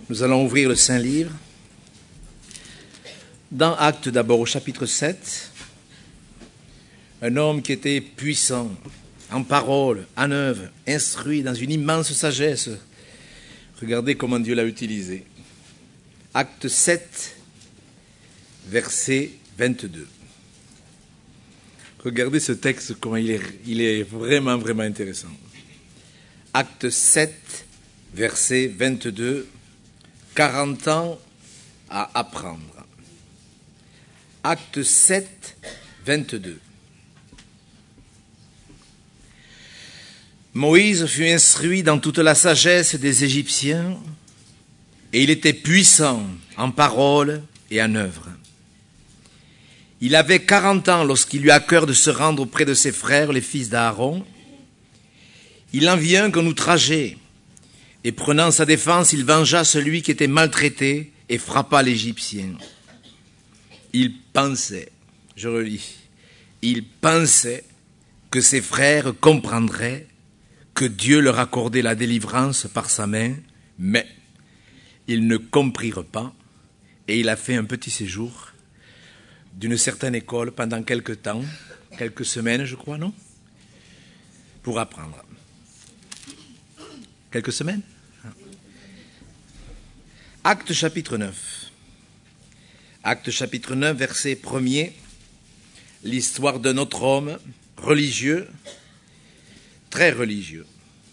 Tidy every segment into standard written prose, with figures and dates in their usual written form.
Nous allons ouvrir le Saint-Livre. Dans Actes d'abord au chapitre 7, un homme qui était puissant, en parole, en œuvre, instruit dans une immense sagesse. Regardez comment Dieu l'a utilisé. Acte 7, verset 22. Regardez ce texte, comment il est vraiment, vraiment intéressant. Acte 7, verset 22, 40 ans à apprendre. Acte 7, 22. Moïse fut instruit dans toute la sagesse des Égyptiens, et il était puissant en parole et en œuvre. Il avait 40 ans lorsqu'il eut à cœur de se rendre auprès de ses frères, les fils d'Aaron. Il en vit un qu'on outrageait, et prenant sa défense, il vengea celui qui était maltraité et frappa l'Égyptien. Il pensait, je relis, il pensait que ses frères comprendraient que Dieu leur accordait la délivrance par sa main, mais ils ne comprirent pas, et il a fait un petit séjour d'une certaine école pendant quelques temps, quelques semaines, je crois, non? Pour apprendre. Quelques semaines? Acte chapitre 9. Acte chapitre 9, verset 1er. L'histoire d'un autre homme religieux, très religieux.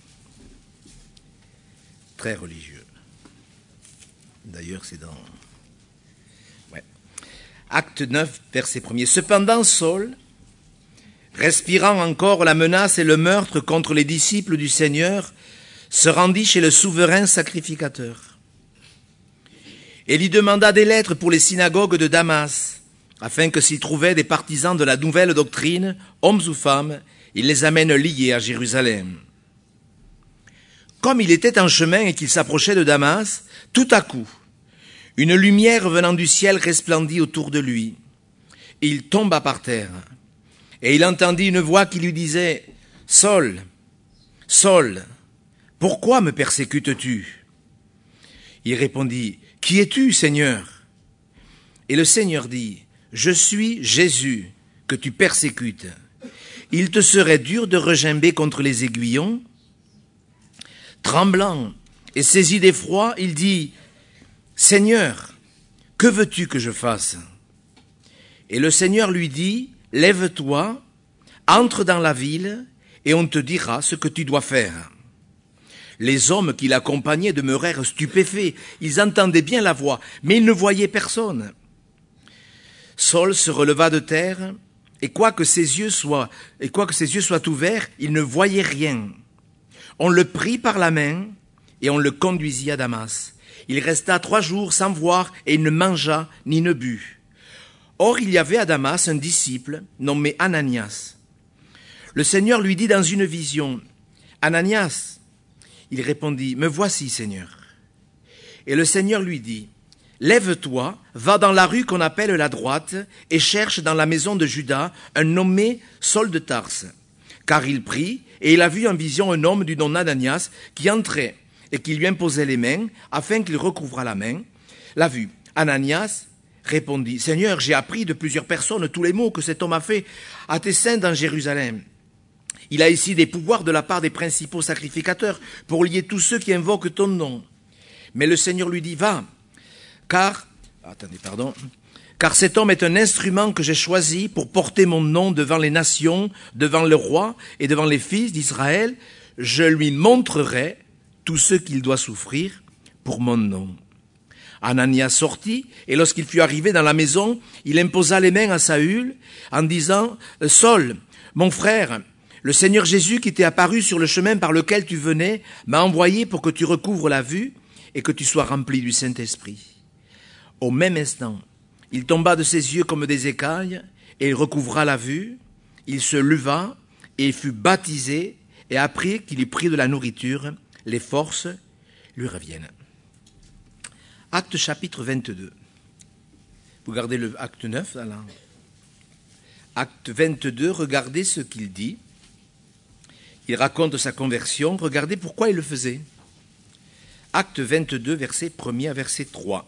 Très religieux. D'ailleurs, c'est dans... Ouais. Acte 9, verset 1er. Cependant, Saul, respirant encore la menace et le meurtre contre les disciples du Seigneur, se rendit chez le souverain sacrificateur. Et lui demanda des lettres pour les synagogues de Damas, afin que s'y trouvaient des partisans de la nouvelle doctrine, hommes ou femmes, il les amène liés à Jérusalem. Comme il était en chemin et qu'il s'approchait de Damas, tout à coup, une lumière venant du ciel resplendit autour de lui. Il tomba par terre, et il entendit une voix qui lui disait « Saul, Saul, pourquoi me persécutes-tu » Il répondit « Qui es-tu, Seigneur » Et le Seigneur dit « Je suis Jésus que tu persécutes. Il te serait dur de regimber contre les aiguillons » Tremblant et saisi d'effroi, il dit « Seigneur, que veux-tu que je fasse » Et le Seigneur lui dit « Lève-toi, entre dans la ville, et on te dira ce que tu dois faire. » Les hommes qui l'accompagnaient demeurèrent stupéfaits. Ils entendaient bien la voix, mais ils ne voyaient personne. Saul se releva de terre, et quoique ses yeux soient ouverts, il ne voyait rien. On le prit par la main et on le conduisit à Damas. Il resta 3 jours sans voir et il ne mangea ni ne but. Or, il y avait à Damas un disciple nommé Ananias. Le Seigneur lui dit dans une vision, « Ananias » Il répondit, « Me voici, Seigneur. » Et le Seigneur lui dit, « Lève-toi, va dans la rue qu'on appelle la droite et cherche dans la maison de Judas un nommé Saul de Tarse. » Car il prit, et il a vu en vision un homme du nom d'Ananias qui entrait et qui lui imposait les mains afin qu'il recouvrât la main. L'a vu. Ananias répondit, « Seigneur, j'ai appris de plusieurs personnes tous les maux que cet homme a fait à tes saints dans Jérusalem. Il a ici des pouvoirs de la part des principaux sacrificateurs pour lier tous ceux qui invoquent ton nom. » Mais le Seigneur lui dit, « Va, car cet homme est un instrument que j'ai choisi pour porter mon nom devant les nations, devant le roi et devant les fils d'Israël. Je lui montrerai tout ce qu'il doit souffrir pour mon nom. » Ananias sortit, et lorsqu'il fut arrivé dans la maison, il imposa les mains à Saül en disant, « Saul, mon frère, le Seigneur Jésus qui t'est apparu sur le chemin par lequel tu venais m'a envoyé pour que tu recouvres la vue et que tu sois rempli du Saint-Esprit. » Au même instant, il tomba de ses yeux comme des écailles, et il recouvra la vue. Il se leva, et il fut baptisé, et après qu'il eut pris de la nourriture, les forces lui reviennent. Acte chapitre 22. Vous regardez le acte 9, là. Acte 22, regardez ce qu'il dit. Il raconte sa conversion, regardez pourquoi il le faisait. Acte 22, verset 1er à verset 3.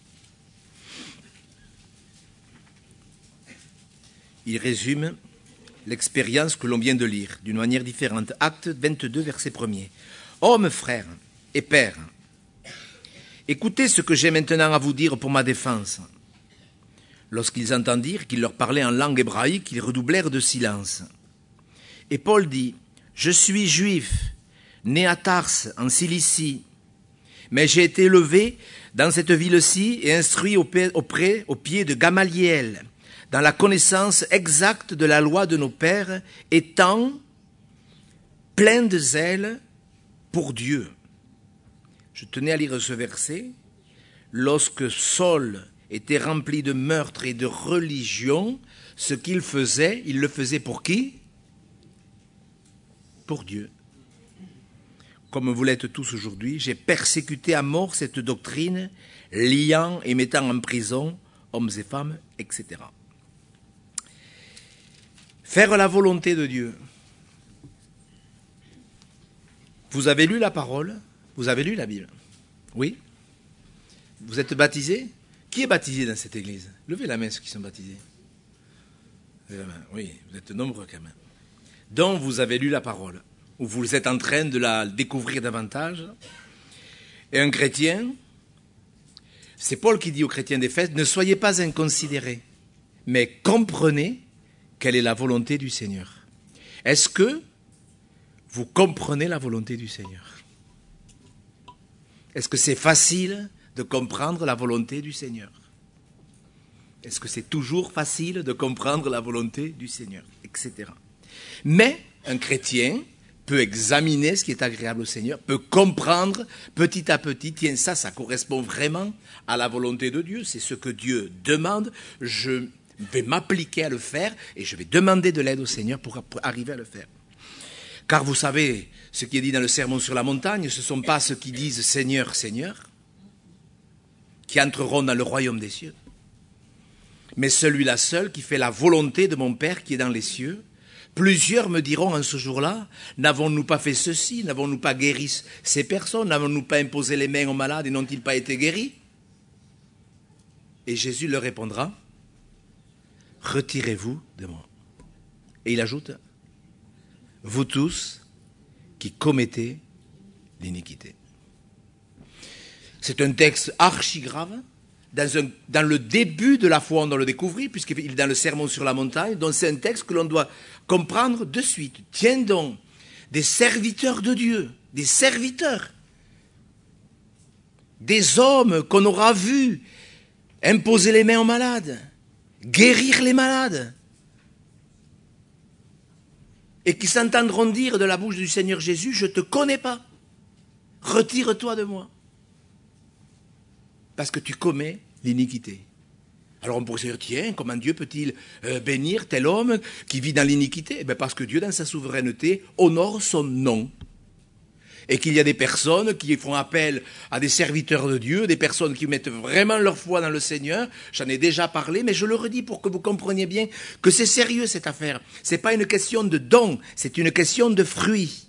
Il résume l'expérience que l'on vient de lire d'une manière différente. Acte 22, verset 1er. Hommes, frères et pères, écoutez ce que j'ai maintenant à vous dire pour ma défense. Lorsqu'ils entendirent qu'il leur parlait en langue hébraïque, ils redoublèrent de silence. Et Paul dit, « Je suis juif, né à Tarse, en Cilicie, mais j'ai été élevé dans cette ville-ci et instruit au pied de Gamaliel, dans la connaissance exacte de la loi de nos pères, étant plein de zèle pour Dieu. » Je tenais à lire ce verset. Lorsque Saul était rempli de meurtre et de religion, ce qu'il faisait, il le faisait pour qui? Pour Dieu. Comme vous l'êtes tous aujourd'hui, j'ai persécuté à mort cette doctrine, liant et mettant en prison hommes et femmes, etc. Faire la volonté de Dieu. Vous avez lu la parole? Vous avez lu la Bible? Oui? Vous êtes baptisés? Qui est baptisé dans cette église? Levez la main ceux qui sont baptisés. Levez la main. Oui, vous êtes nombreux quand même. Donc vous avez lu la parole, ou vous êtes en train de la découvrir davantage. Et un chrétien, c'est Paul qui dit aux chrétiens d'Éphèse, ne soyez pas inconsidérés, mais comprenez quelle est la volonté du Seigneur. Est-ce que vous comprenez la volonté du Seigneur? Est-ce que c'est facile de comprendre la volonté du Seigneur? Est-ce que c'est toujours facile de comprendre la volonté du Seigneur, etc. Mais un chrétien peut examiner ce qui est agréable au Seigneur, peut comprendre petit à petit, tiens, ça correspond vraiment à la volonté de Dieu, c'est ce que Dieu demande, je vais m'appliquer à le faire et je vais demander de l'aide au Seigneur pour arriver à le faire. Car vous savez, ce qui est dit dans le Sermon sur la montagne, ce ne sont pas ceux qui disent « Seigneur, Seigneur » qui entreront dans le royaume des cieux, mais celui-là seul qui fait la volonté de mon Père qui est dans les cieux. Plusieurs me diront en ce jour-là, n'avons-nous pas fait ceci, n'avons-nous pas guéri ces personnes, n'avons-nous pas imposé les mains aux malades et n'ont-ils pas été guéris? Et Jésus leur répondra, retirez-vous de moi. Et il ajoute, vous tous qui commettez l'iniquité. C'est un texte archi grave, dans le début de la foi on doit le découvrir, puisqu'il est dans le Sermon sur la montagne, donc c'est un texte que l'on doit comprendre de suite. Tiens donc, des serviteurs de Dieu, des serviteurs, des hommes qu'on aura vus imposer les mains aux malades, guérir les malades, et qui s'entendront dire de la bouche du Seigneur Jésus, je ne te connais pas, retire-toi de moi. Parce que tu commets l'iniquité. Alors on pourrait se dire, tiens, comment Dieu peut-il bénir tel homme qui vit dans l'iniquité? Eh bien parce que Dieu, dans sa souveraineté, honore son nom. Et qu'il y a des personnes qui font appel à des serviteurs de Dieu, des personnes qui mettent vraiment leur foi dans le Seigneur. J'en ai déjà parlé, mais je le redis pour que vous compreniez bien que c'est sérieux cette affaire. Ce n'est pas une question de don, c'est une question de fruit.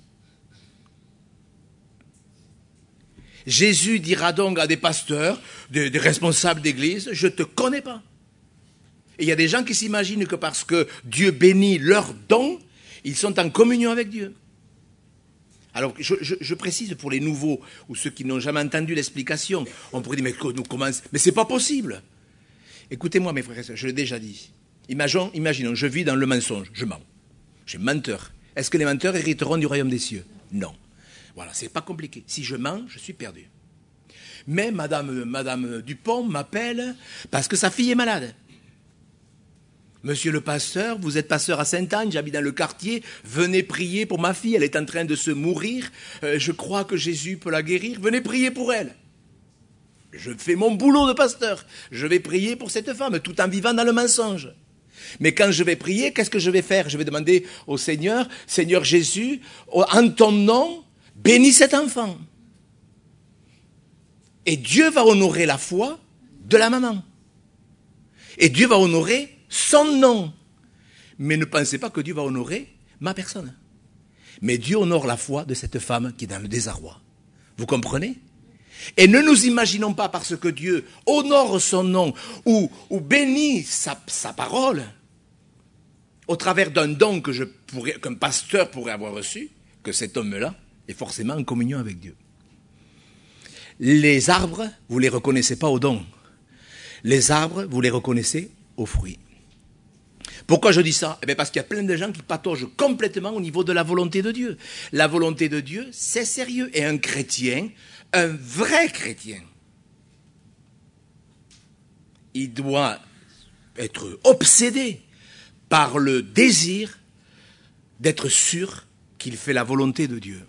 Jésus dira donc à des pasteurs, des responsables d'église, je ne te connais pas. Et il y a des gens qui s'imaginent que parce que Dieu bénit leurs dons, ils sont en communion avec Dieu. Alors, je précise pour les nouveaux, ou ceux qui n'ont jamais entendu l'explication, on pourrait dire, mais c'est pas possible. Écoutez-moi mes frères et sœurs, je l'ai déjà dit. Imaginons, je vis dans le mensonge, je mens. Je suis menteur. Est-ce que les menteurs hériteront du royaume des cieux? Non. Voilà, c'est pas compliqué. Si je mens, je suis perdu. Mais Madame Dupont m'appelle parce que sa fille est malade. Monsieur le pasteur, vous êtes pasteur à Sainte-Anne, j'habite dans le quartier, venez prier pour ma fille, elle est en train de se mourir, je crois que Jésus peut la guérir, venez prier pour elle. Je fais mon boulot de pasteur, je vais prier pour cette femme, tout en vivant dans le mensonge. Mais quand je vais prier, qu'est-ce que je vais faire? Je vais demander au Seigneur, Seigneur Jésus, en ton nom, bénis cet enfant. Et Dieu va honorer la foi de la maman. Et Dieu va honorer son nom. Mais ne pensez pas que Dieu va honorer ma personne. Mais Dieu honore la foi de cette femme qui est dans le désarroi. Vous comprenez? Et ne nous imaginons pas parce que Dieu honore son nom ou bénit sa parole au travers d'un don qu'un pasteur pourrait avoir reçu, que cet homme-là est forcément en communion avec Dieu. Les arbres, vous ne les reconnaissez pas aux dons. Les arbres, vous les reconnaissez aux fruits. Pourquoi je dis ça? Eh bien parce qu'il y a plein de gens qui pataugent complètement au niveau de la volonté de Dieu. La volonté de Dieu, c'est sérieux. Et un chrétien, un vrai chrétien, il doit être obsédé par le désir d'être sûr qu'il fait la volonté de Dieu.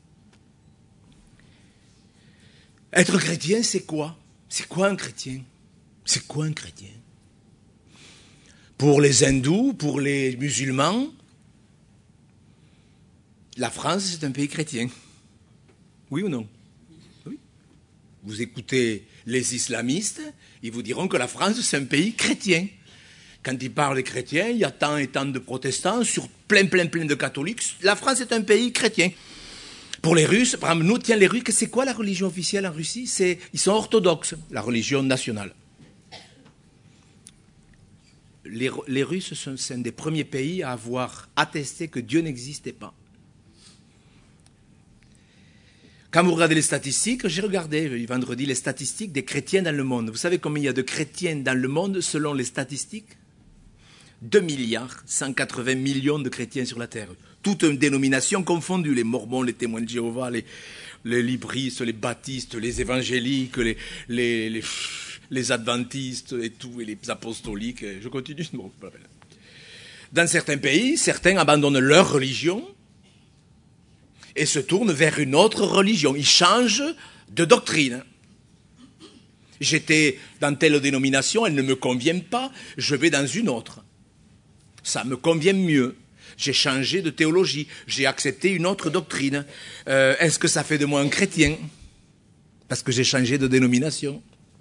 Être chrétien, c'est quoi? C'est quoi un chrétien? C'est quoi un chrétien? Pour les hindous, pour les musulmans, la France, c'est un pays chrétien. Oui ou non? Oui. Vous écoutez les islamistes, ils vous diront que la France, c'est un pays chrétien. Quand ils parlent des chrétiens, il y a tant et tant de protestants sur plein de catholiques. La France est un pays chrétien. Pour les Russes, par exemple, nous, tiens, les Russes, c'est quoi la religion officielle en Russie? Ils sont orthodoxes, la religion nationale. Les Russes sont un des premiers pays à avoir attesté que Dieu n'existait pas. Quand vous regardez les statistiques, j'ai regardé vendredi les statistiques des chrétiens dans le monde. Vous savez combien il y a de chrétiens dans le monde selon les statistiques? 2 milliards 180 millions de chrétiens sur la terre. Toutes dénominations confondues, les mormons, les témoins de Jéhovah, les libristes, les baptistes, les évangéliques, les adventistes et tout, et les apostoliques, je continue. Dans certains pays, certains abandonnent leur religion et se tournent vers une autre religion. Ils changent de doctrine. J'étais dans telle dénomination, elle ne me convient pas, je vais dans une autre. Ça me convient mieux. J'ai changé de théologie, j'ai accepté une autre doctrine. Est-ce que ça fait de moi un chrétien? Parce que j'ai changé de dénomination.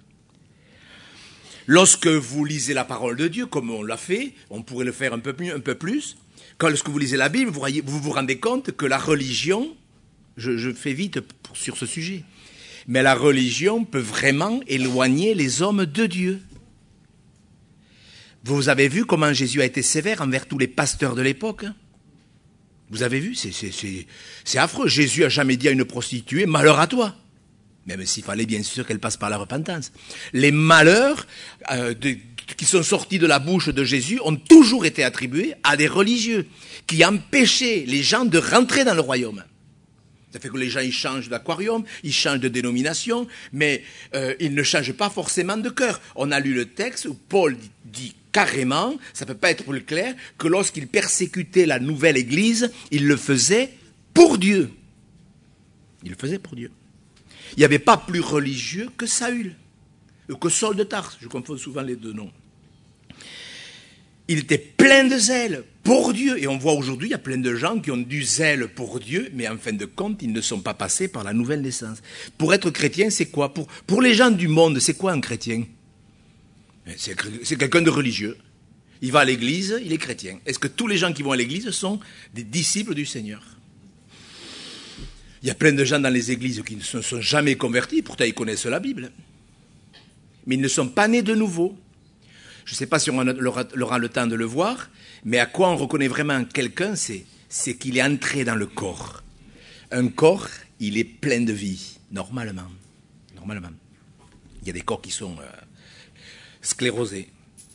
Lorsque vous lisez la parole de Dieu, comme on l'a fait, on pourrait le faire un peu plus. Lorsque vous lisez la Bible, vous vous rendez compte que la religion, je fais vite sur ce sujet, mais la religion peut vraiment éloigner les hommes de Dieu. Vous avez vu comment Jésus a été sévère envers tous les pasteurs de l'époque? Vous avez vu? C'est affreux. Jésus n'a jamais dit à une prostituée, malheur à toi. Même s'il fallait bien sûr qu'elle passe par la repentance. Les malheurs qui sont sortis de la bouche de Jésus ont toujours été attribués à des religieux qui empêchaient les gens de rentrer dans le royaume. Ça fait que les gens, ils changent d'aquarium, ils changent de dénomination, mais ils ne changent pas forcément de cœur. On a lu le texte où Paul dit carrément, ça ne peut pas être plus clair, que lorsqu'il persécutait la nouvelle Église, il le faisait pour Dieu. Il le faisait pour Dieu. Il n'y avait pas plus religieux que Saül, que Saul de Tarse, je confonds souvent les deux noms. Il était plein de zèle pour Dieu. Et on voit aujourd'hui, il y a plein de gens qui ont du zèle pour Dieu, mais en fin de compte, ils ne sont pas passés par la nouvelle naissance. Pour être chrétien, c'est quoi? Pour les gens du monde, c'est quoi un chrétien? C'est quelqu'un de religieux. Il va à l'église, il est chrétien. Est-ce que tous les gens qui vont à l'église sont des disciples du Seigneur? Il y a plein de gens dans les églises qui ne se sont jamais convertis, pourtant ils connaissent la Bible. Mais ils ne sont pas nés de nouveau. Je ne sais pas si on aura le temps de le voir, mais à quoi on reconnaît vraiment quelqu'un, c'est qu'il est entré dans le corps. Un corps, il est plein de vie, normalement. Il y a des corps qui sont sclérosés.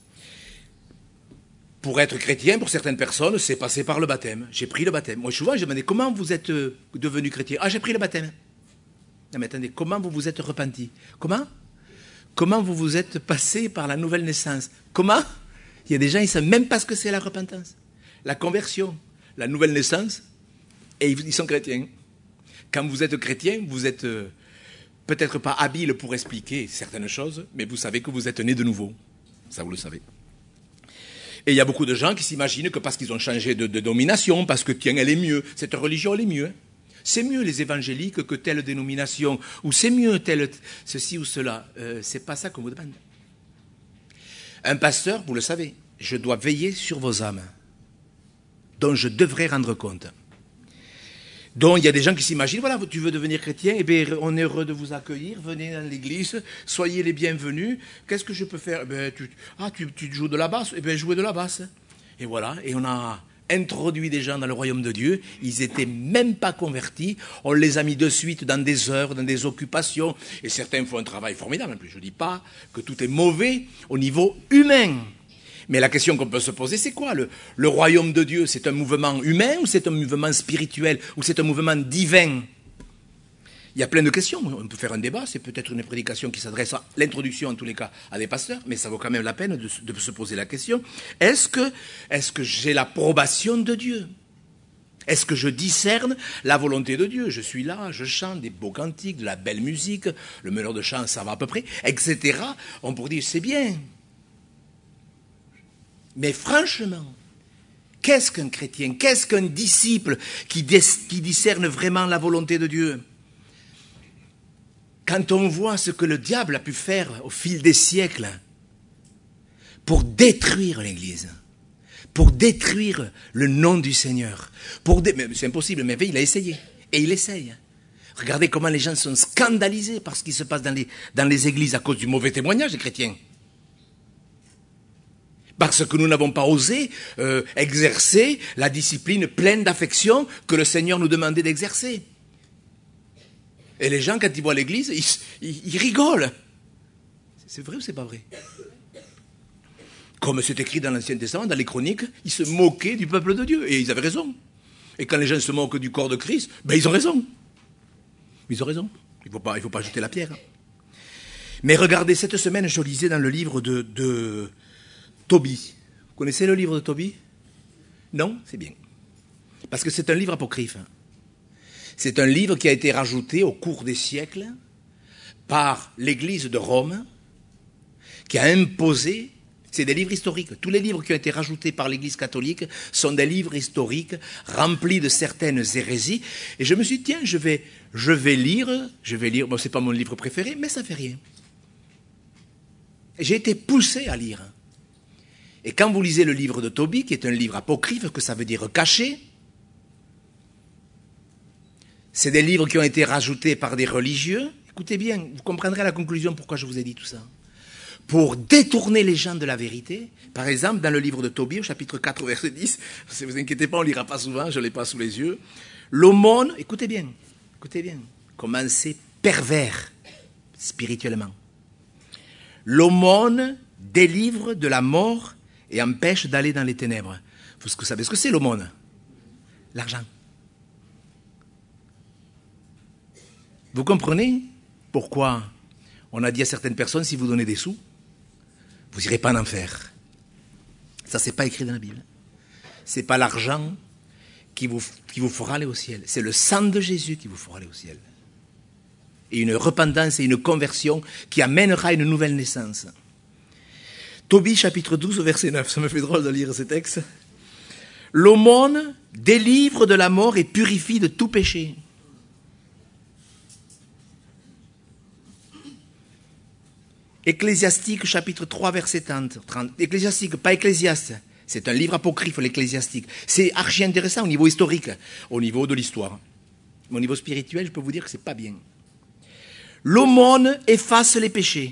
Pour être chrétien, pour certaines personnes, c'est passer par le baptême. J'ai pris le baptême. Moi, souvent, je me demandais, comment vous êtes devenu chrétien? Ah, j'ai pris le baptême. Non, mais attendez, comment vous vous êtes repenti? Comment vous vous êtes passé par la nouvelle naissance? Comment? Il y a des gens, ils ne savent même pas ce que c'est la repentance, la conversion, la nouvelle naissance, et ils sont chrétiens. Quand vous êtes chrétien, vous êtes peut-être pas habile pour expliquer certaines choses, mais vous savez que vous êtes né de nouveau. Ça, vous le savez. Et il y a beaucoup de gens qui s'imaginent que parce qu'ils ont changé de domination, parce que tiens, elle est mieux, cette religion, elle est mieux. C'est mieux les évangéliques que telle dénomination, ou c'est mieux tel ceci ou cela. C'est pas ça qu'on vous demande. Un pasteur, vous le savez, je dois veiller sur vos âmes, dont je devrais rendre compte. Donc il y a des gens qui s'imaginent, voilà, tu veux devenir chrétien, eh bien on est heureux de vous accueillir, venez dans l'église, soyez les bienvenus. Qu'est-ce que je peux faire? Tu joues de la basse? Eh bien jouez de la basse. Et voilà, et on a introduit des gens dans le royaume de Dieu, ils étaient même pas convertis, on les a mis de suite dans des œuvres, dans des occupations, et certains font un travail formidable. En plus, je ne dis pas que tout est mauvais au niveau humain. Mais la question qu'on peut se poser, c'est quoi? Le royaume de Dieu, c'est un mouvement humain ou c'est un mouvement spirituel ou c'est un mouvement divin? Il y a plein de questions. On peut faire un débat, c'est peut-être une prédication qui s'adresse à l'introduction, en tous les cas, à des pasteurs, mais ça vaut quand même la peine de se poser la question. Est-ce que j'ai l'approbation de Dieu? Est-ce que je discerne la volonté de Dieu? Je suis là, je chante des beaux cantiques, de la belle musique, le meneur de chant, ça va à peu près, etc. On pourrait dire, c'est bien. Mais franchement, qu'est-ce qu'un chrétien? Qu'est-ce qu'un disciple qui discerne vraiment la volonté de Dieu? Quand on voit ce que le diable a pu faire au fil des siècles pour détruire l'Église, pour détruire le nom du Seigneur, c'est impossible, mais il a essayé, et il essaye. Regardez comment les gens sont scandalisés par ce qui se passe dans les églises à cause du mauvais témoignage des chrétiens. Parce que nous n'avons pas osé exercer la discipline pleine d'affection que le Seigneur nous demandait d'exercer. Et les gens, quand ils voient l'église, ils rigolent. C'est vrai ou c'est pas vrai? Comme c'est écrit dans l'Ancien Testament, dans les Chroniques, ils se moquaient du peuple de Dieu. Et ils avaient raison. Et quand les gens se moquent du corps de Christ, ben ils ont raison. Ils ont raison. Il faut pas jeter la pierre. Mais regardez, cette semaine, je lisais dans le livre de Tobie. Vous connaissez le livre de Tobie? Non? C'est bien. Parce que c'est un livre apocryphe. C'est un livre qui a été rajouté au cours des siècles par l'Église de Rome, qui a imposé, c'est des livres historiques. Tous les livres qui ont été rajoutés par l'Église catholique sont des livres historiques remplis de certaines hérésies. Et je me suis dit, tiens, je vais lire, bon, c'est pas mon livre préféré, mais ça fait rien. J'ai été poussé à lire. Et quand vous lisez le livre de Tobie, qui est un livre apocryphe, que ça veut dire caché, c'est des livres qui ont été rajoutés par des religieux. Écoutez bien, vous comprendrez la conclusion pourquoi je vous ai dit tout ça. Pour détourner les gens de la vérité. Par exemple, dans le livre de Tobie, au chapitre 4, verset 10, ne vous inquiétez pas, on ne lira pas souvent, je ne l'ai pas sous les yeux. L'aumône, écoutez bien, comment c'est pervers spirituellement. L'aumône délivre de la mort et empêche d'aller dans les ténèbres. Vous savez ce que c'est l'aumône? L'argent. Vous comprenez pourquoi on a dit à certaines personnes, si vous donnez des sous, vous n'irez pas en enfer. Ça, c'est pas écrit dans la Bible. C'est pas l'argent qui vous fera aller au ciel. C'est le sang de Jésus qui vous fera aller au ciel. Et une repentance et une conversion qui amènera une nouvelle naissance. Tobie, chapitre 12, verset 9. Ça me fait drôle de lire ce texte. L'aumône délivre de la mort et purifie de tout péché. Ecclésiastique, chapitre 3, verset 30. Ecclésiastique, pas Ecclésiaste. C'est un livre apocryphe, l'Ecclésiastique. C'est archi intéressant au niveau historique, au niveau de l'histoire. Mais au niveau spirituel, je peux vous dire que c'est pas bien. L'aumône efface les péchés.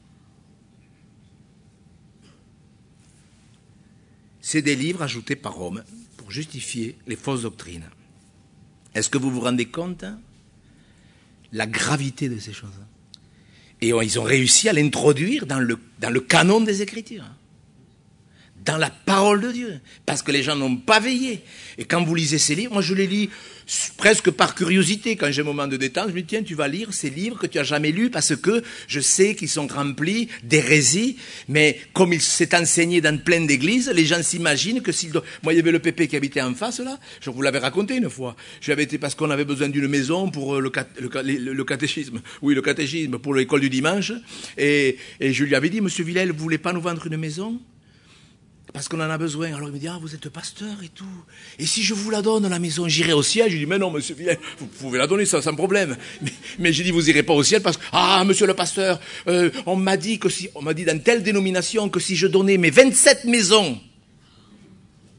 C'est des livres ajoutés par Rome pour justifier les fausses doctrines. Est-ce que vous vous rendez compte la gravité de ces choses? Et ils ont réussi à l'introduire dans le canon des Écritures, dans la parole de Dieu, parce que les gens n'ont pas veillé. Et quand vous lisez ces livres, moi je les lis presque par curiosité. Quand j'ai un moment de détente, je me dis, tiens, tu vas lire ces livres que tu n'as jamais lus, parce que je sais qu'ils sont remplis d'hérésies, mais comme il s'est enseigné dans plein d'églises, les gens s'imaginent que s'ils... Moi, il y avait le pépé qui habitait en face, là, je vous l'avais raconté une fois. J'avais été parce qu'on avait besoin d'une maison pour le catéchisme. Oui, le catéchisme, pour l'école du dimanche. Et je lui avais dit, monsieur Villel, vous voulez pas nous vendre une maison ? Parce qu'on en a besoin. Alors il me dit, vous êtes pasteur et tout. Et si je vous la donne, la maison, j'irai au ciel? Je lui dis, mais non, monsieur Villel, vous pouvez la donner, ça, sans problème. Mais j'ai dit, vous irez pas au ciel parce que, monsieur le pasteur, on m'a dit dans telle dénomination que si je donnais mes 27 maisons,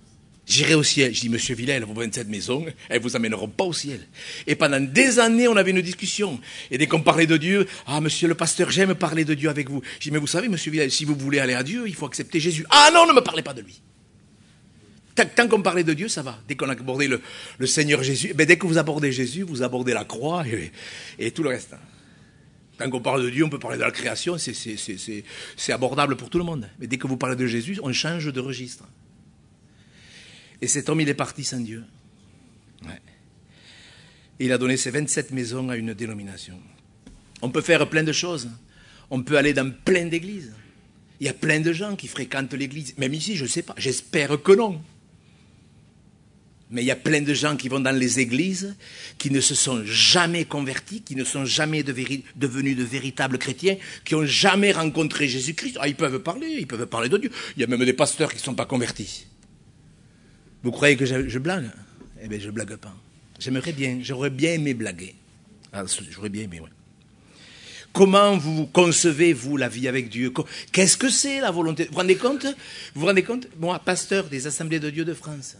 J'irai au ciel. Je dis, monsieur Villel, vos 27 maisons, elles vous amèneront pas au ciel. Et pendant des années, on avait une discussion. Et dès qu'on parlait de Dieu, ah, monsieur le pasteur, j'aime parler de Dieu avec vous. Je dis, mais vous savez, monsieur Villel, si vous voulez aller à Dieu, il faut accepter Jésus. Ah non, ne me parlez pas de lui. Tant qu'on parlait de Dieu, ça va. Dès qu'on a abordé le Seigneur Jésus, dès que vous abordez Jésus, vous abordez la croix et tout le reste. Tant qu'on parle de Dieu, on peut parler de la création, c'est abordable pour tout le monde. Mais dès que vous parlez de Jésus, on change de registre. Et cet homme, il est parti sans Dieu. Ouais. Et il a donné ses 27 maisons à une dénomination. On peut faire plein de choses. On peut aller dans plein d'églises. Il y a plein de gens qui fréquentent l'église. Même ici, je ne sais pas. J'espère que non. Mais il y a plein de gens qui vont dans les églises, qui ne se sont jamais convertis, qui ne sont jamais devenus de véritables chrétiens, qui n'ont jamais rencontré Jésus-Christ. Ah, ils peuvent parler de Dieu. Il y a même des pasteurs qui ne sont pas convertis. Vous croyez que je blague? Eh bien, je ne blague pas. J'aurais bien aimé blaguer. Ah, j'aurais bien aimé, oui. Comment vous concevez, vous, la vie avec Dieu? Qu'est-ce que c'est la volonté? Vous vous rendez compte? Moi, pasteur des Assemblées de Dieu de France,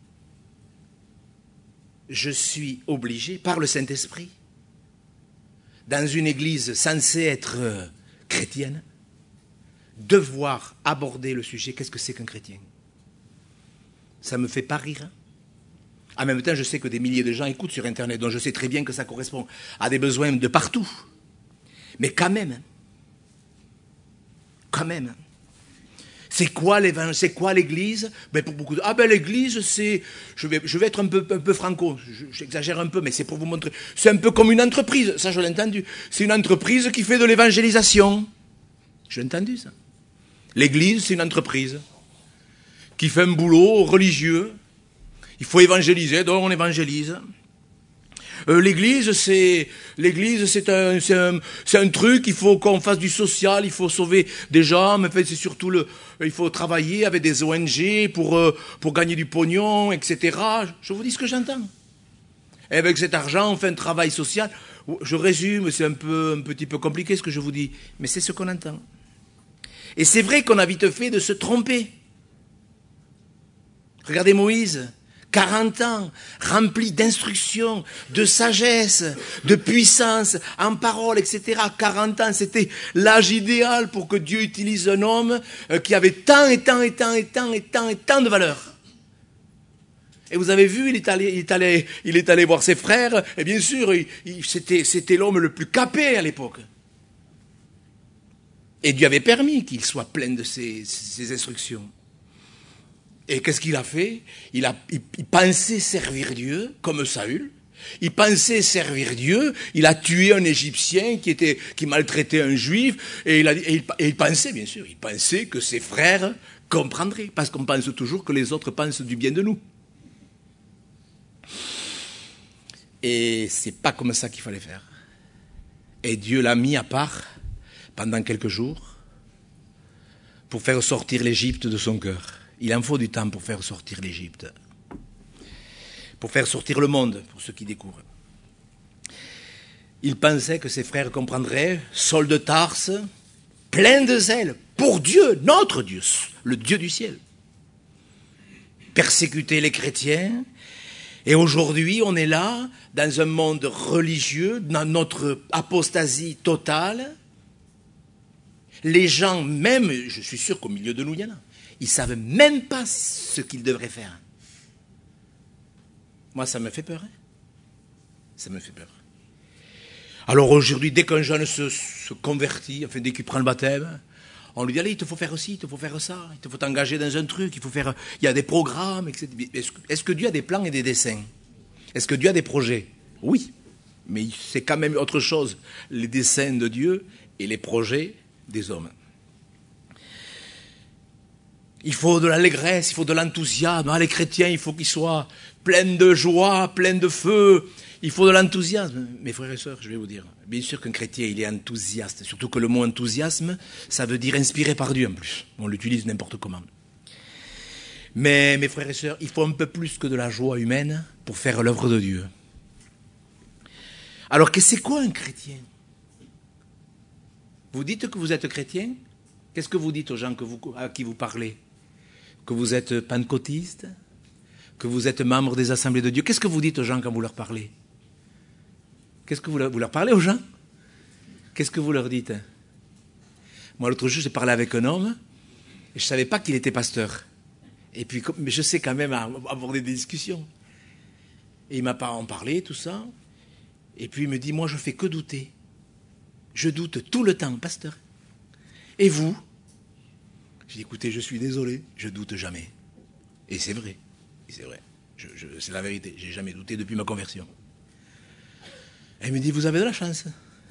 je suis obligé, par le Saint-Esprit, dans une église censée être chrétienne, devoir aborder le sujet, qu'est-ce que c'est qu'un chrétien? Ça ne me fait pas rire. En même temps, je sais que des milliers de gens écoutent sur Internet, donc je sais très bien que ça correspond à des besoins de partout. Mais quand même, c'est quoi l'Église? Pour beaucoup de... l'Église, c'est... Je vais être un peu franco, j'exagère un peu, mais c'est pour vous montrer. C'est un peu comme une entreprise, ça je l'ai entendu. C'est une entreprise qui fait de l'évangélisation. J'ai entendu ça. L'Église, c'est une entreprise qui fait un boulot religieux. Il faut évangéliser, donc on évangélise. L'église, c'est un truc, il faut qu'on fasse du social, il faut sauver des gens, mais en fait, c'est surtout il faut travailler avec des ONG pour gagner du pognon, etc. Je vous dis ce que j'entends. Et avec cet argent, on fait un travail social. Je résume, c'est un petit peu compliqué ce que je vous dis, mais c'est ce qu'on entend. Et c'est vrai qu'on a vite fait de se tromper. Regardez Moïse, 40 ans, rempli d'instructions, de sagesse, de puissance, en parole, etc. 40 ans, c'était l'âge idéal pour que Dieu utilise un homme qui avait tant de valeur. Et vous avez vu, il est allé voir ses frères, et bien sûr, c'était l'homme le plus capé à l'époque. Et Dieu avait permis qu'il soit plein de ces instructions. Et qu'est-ce qu'il a fait? Il pensait servir Dieu, comme Saül. Il pensait servir Dieu. Il a tué un Égyptien qui maltraitait un Juif. Et il pensait, bien sûr, que ses frères comprendraient. Parce qu'on pense toujours que les autres pensent du bien de nous. Et c'est pas comme ça qu'il fallait faire. Et Dieu l'a mis à part pendant quelques jours pour faire sortir l'Égypte de son cœur. Il en faut du temps pour faire sortir l'Égypte, pour faire sortir le monde, pour ceux qui découvrent. Il pensait que ses frères comprendraient, Saul de Tarse, plein de zèle, pour Dieu, notre Dieu, le Dieu du ciel. Persécuter les chrétiens, et aujourd'hui on est là, dans un monde religieux, dans notre apostasie totale. Les gens, même, je suis sûr qu'au milieu de nous, il y en a, ils ne savent même pas ce qu'ils devraient faire. Moi, ça me fait peur. Ça me fait peur. Alors aujourd'hui, dès qu'un jeune se convertit, enfin dès qu'il prend le baptême, on lui dit, allez, il te faut faire ci, il te faut faire ça, il te faut t'engager dans un truc, il y a des programmes, etc. Est-ce que Dieu a des plans et des dessins? Est-ce que Dieu a des projets? Oui, mais c'est quand même autre chose, les dessins de Dieu et les projets des hommes. Il faut de l'allégresse, il faut de l'enthousiasme. Les chrétiens, il faut qu'ils soient pleins de joie, pleins de feu. Il faut de l'enthousiasme. Mes frères et sœurs, je vais vous dire, bien sûr qu'un chrétien, il est enthousiaste. Surtout que le mot enthousiasme, ça veut dire inspiré par Dieu en plus. On l'utilise n'importe comment. Mais mes frères et sœurs, il faut un peu plus que de la joie humaine pour faire l'œuvre de Dieu. Alors, c'est quoi un chrétien? Vous dites que vous êtes chrétien? Qu'est-ce que vous dites aux gens à qui vous parlez? Que vous êtes pentecôtiste, que vous êtes membre des assemblées de Dieu. Qu'est-ce que vous dites aux gens quand vous leur parlez? Qu'est-ce que vous leur parlez aux gens? Qu'est-ce que vous leur dites? Moi, l'autre jour, j'ai parlé avec un homme et je ne savais pas qu'il était pasteur. Et puis, mais je sais quand même aborder des discussions. Et il m'a pas en parlé, tout ça. Et puis il me dit, moi, je fais que douter. Je doute tout le temps, pasteur. Et vous? J'ai dit, écoutez, je suis désolé, je doute jamais. Et c'est vrai. C'est vrai. C'est la vérité. J'ai jamais douté depuis ma conversion. Elle me dit, vous avez de la chance.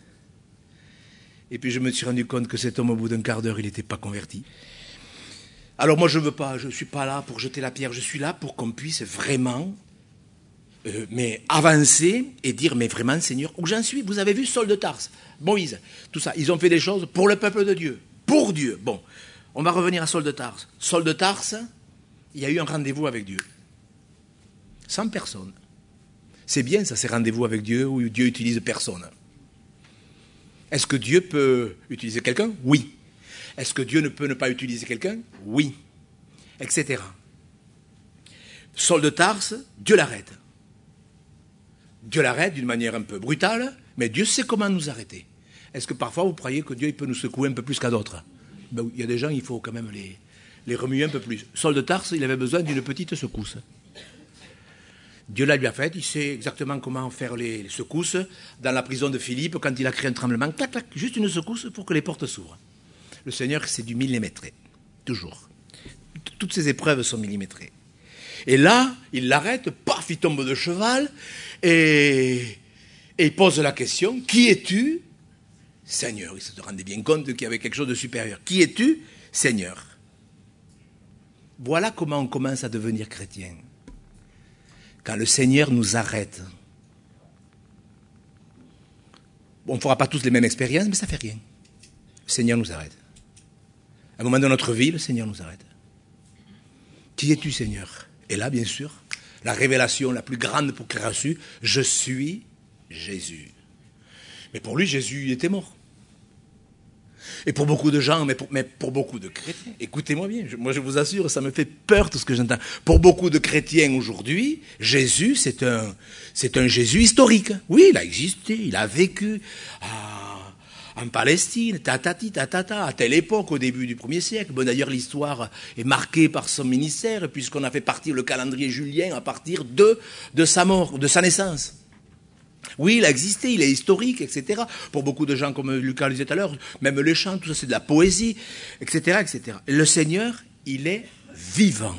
Et puis je me suis rendu compte que cet homme, au bout d'un quart d'heure, il n'était pas converti. Alors moi, je ne suis pas là pour jeter la pierre. Je suis là pour qu'on puisse vraiment mais avancer et dire, mais vraiment, Seigneur, où j'en suis? Vous avez vu Saul de Tarse, Moïse, tout ça. Ils ont fait des choses pour le peuple de Dieu. Pour Dieu. Bon, on va revenir à Saul de Tarse. Saul de Tarse, il y a eu un rendez-vous avec Dieu. 100 personnes. C'est bien ça, ces rendez-vous avec Dieu où Dieu utilise personne. Est-ce que Dieu peut utiliser quelqu'un? Oui. Est-ce que Dieu ne peut ne pas utiliser quelqu'un? Oui. Etc. Saul de Tarse, Dieu l'arrête. Dieu l'arrête d'une manière un peu brutale, mais Dieu sait comment nous arrêter. Est-ce que parfois vous croyez que Dieu il peut nous secouer un peu plus qu'à d'autres? Ben, il y a des gens, il faut quand même les remuer un peu plus. Saul de Tarse, il avait besoin d'une petite secousse. Dieu la lui a faite, il sait exactement comment faire les secousses. Dans la prison de Philippe, quand il a créé un tremblement, clac, clac, juste une secousse pour que les portes s'ouvrent. Le Seigneur, c'est du millimétré, toujours. Toutes ces épreuves sont millimétrées. Et là, il l'arrête, paf, il tombe de cheval, et il pose la question, qui es-tu, Seigneur? Il se rendait bien compte qu'il y avait quelque chose de supérieur. Qui es-tu, Seigneur? Voilà comment on commence à devenir chrétien. Quand le Seigneur nous arrête. On ne fera pas tous les mêmes expériences, mais ça ne fait rien. Le Seigneur nous arrête. À un moment de notre vie, le Seigneur nous arrête. Qui es-tu, Seigneur? Et là, bien sûr, la révélation la plus grande pour qu'il ait reçu, je suis Jésus. Mais pour lui, Jésus était mort. Et pour beaucoup de gens, mais pour beaucoup de chrétiens, écoutez-moi bien, moi je vous assure, ça me fait peur tout ce que j'entends. Pour beaucoup de chrétiens aujourd'hui, Jésus, c'est un Jésus historique. Oui, il a existé, il a vécu en Palestine, à telle époque, au début du 1er siècle. Bon, d'ailleurs, l'histoire est marquée par son ministère, puisqu'on a fait partir le calendrier julien à partir de sa mort, de sa naissance. Oui, il a existé, il est historique, etc. Pour beaucoup de gens, comme Lucas le disait tout à l'heure, même les chants, tout ça, c'est de la poésie, etc., etc. Le Seigneur, il est vivant.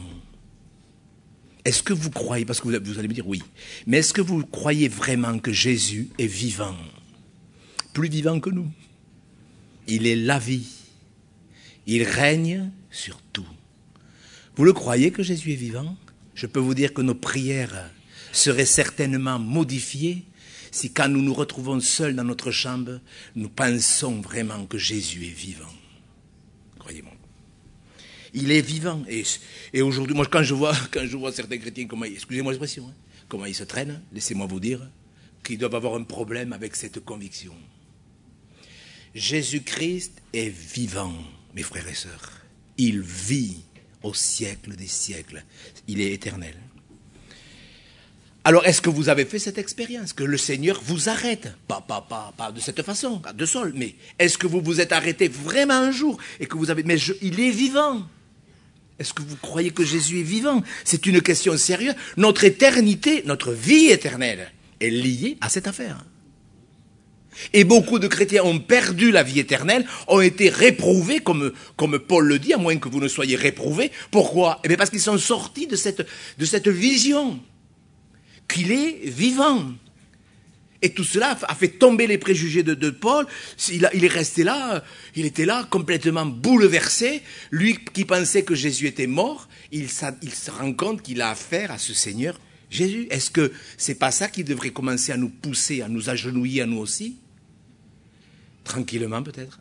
Est-ce que vous croyez, parce que vous allez me dire oui, mais est-ce que vous croyez vraiment que Jésus est vivant? Plus vivant que nous. Il est la vie. Il règne sur tout. Vous le croyez que Jésus est vivant? Je peux vous dire que nos prières seraient certainement modifiées si quand nous nous retrouvons seuls dans notre chambre, nous pensons vraiment que Jésus est vivant. Croyez-moi. Il est vivant. Et aujourd'hui, moi, quand je vois certains chrétiens, excusez-moi l'expression, comment ils se traînent, laissez-moi vous dire qu'ils doivent avoir un problème avec cette conviction. Jésus-Christ est vivant, mes frères et sœurs. Il vit au siècle des siècles. Il est éternel. Alors, est-ce que vous avez fait cette expérience, que le Seigneur vous arrête? Pas de cette façon, pas de sol, mais est-ce que vous vous êtes arrêté vraiment un jour et que vous avez... Mais il est vivant. Est-ce que vous croyez que Jésus est vivant? C'est une question sérieuse. Notre éternité, notre vie éternelle est liée à cette affaire. Et beaucoup de chrétiens ont perdu la vie éternelle, ont été réprouvés, comme Paul le dit, à moins que vous ne soyez réprouvés. Pourquoi? Eh bien parce qu'ils sont sortis de cette vision qu'il est vivant. Et tout cela a fait tomber les préjugés de Paul. Il est resté là, il était là, complètement bouleversé. Lui qui pensait que Jésus était mort, il se rend compte qu'il a affaire à ce Seigneur Jésus. Est-ce que c'est pas ça qui devrait commencer à nous pousser, à nous agenouiller à nous aussi? Tranquillement peut-être.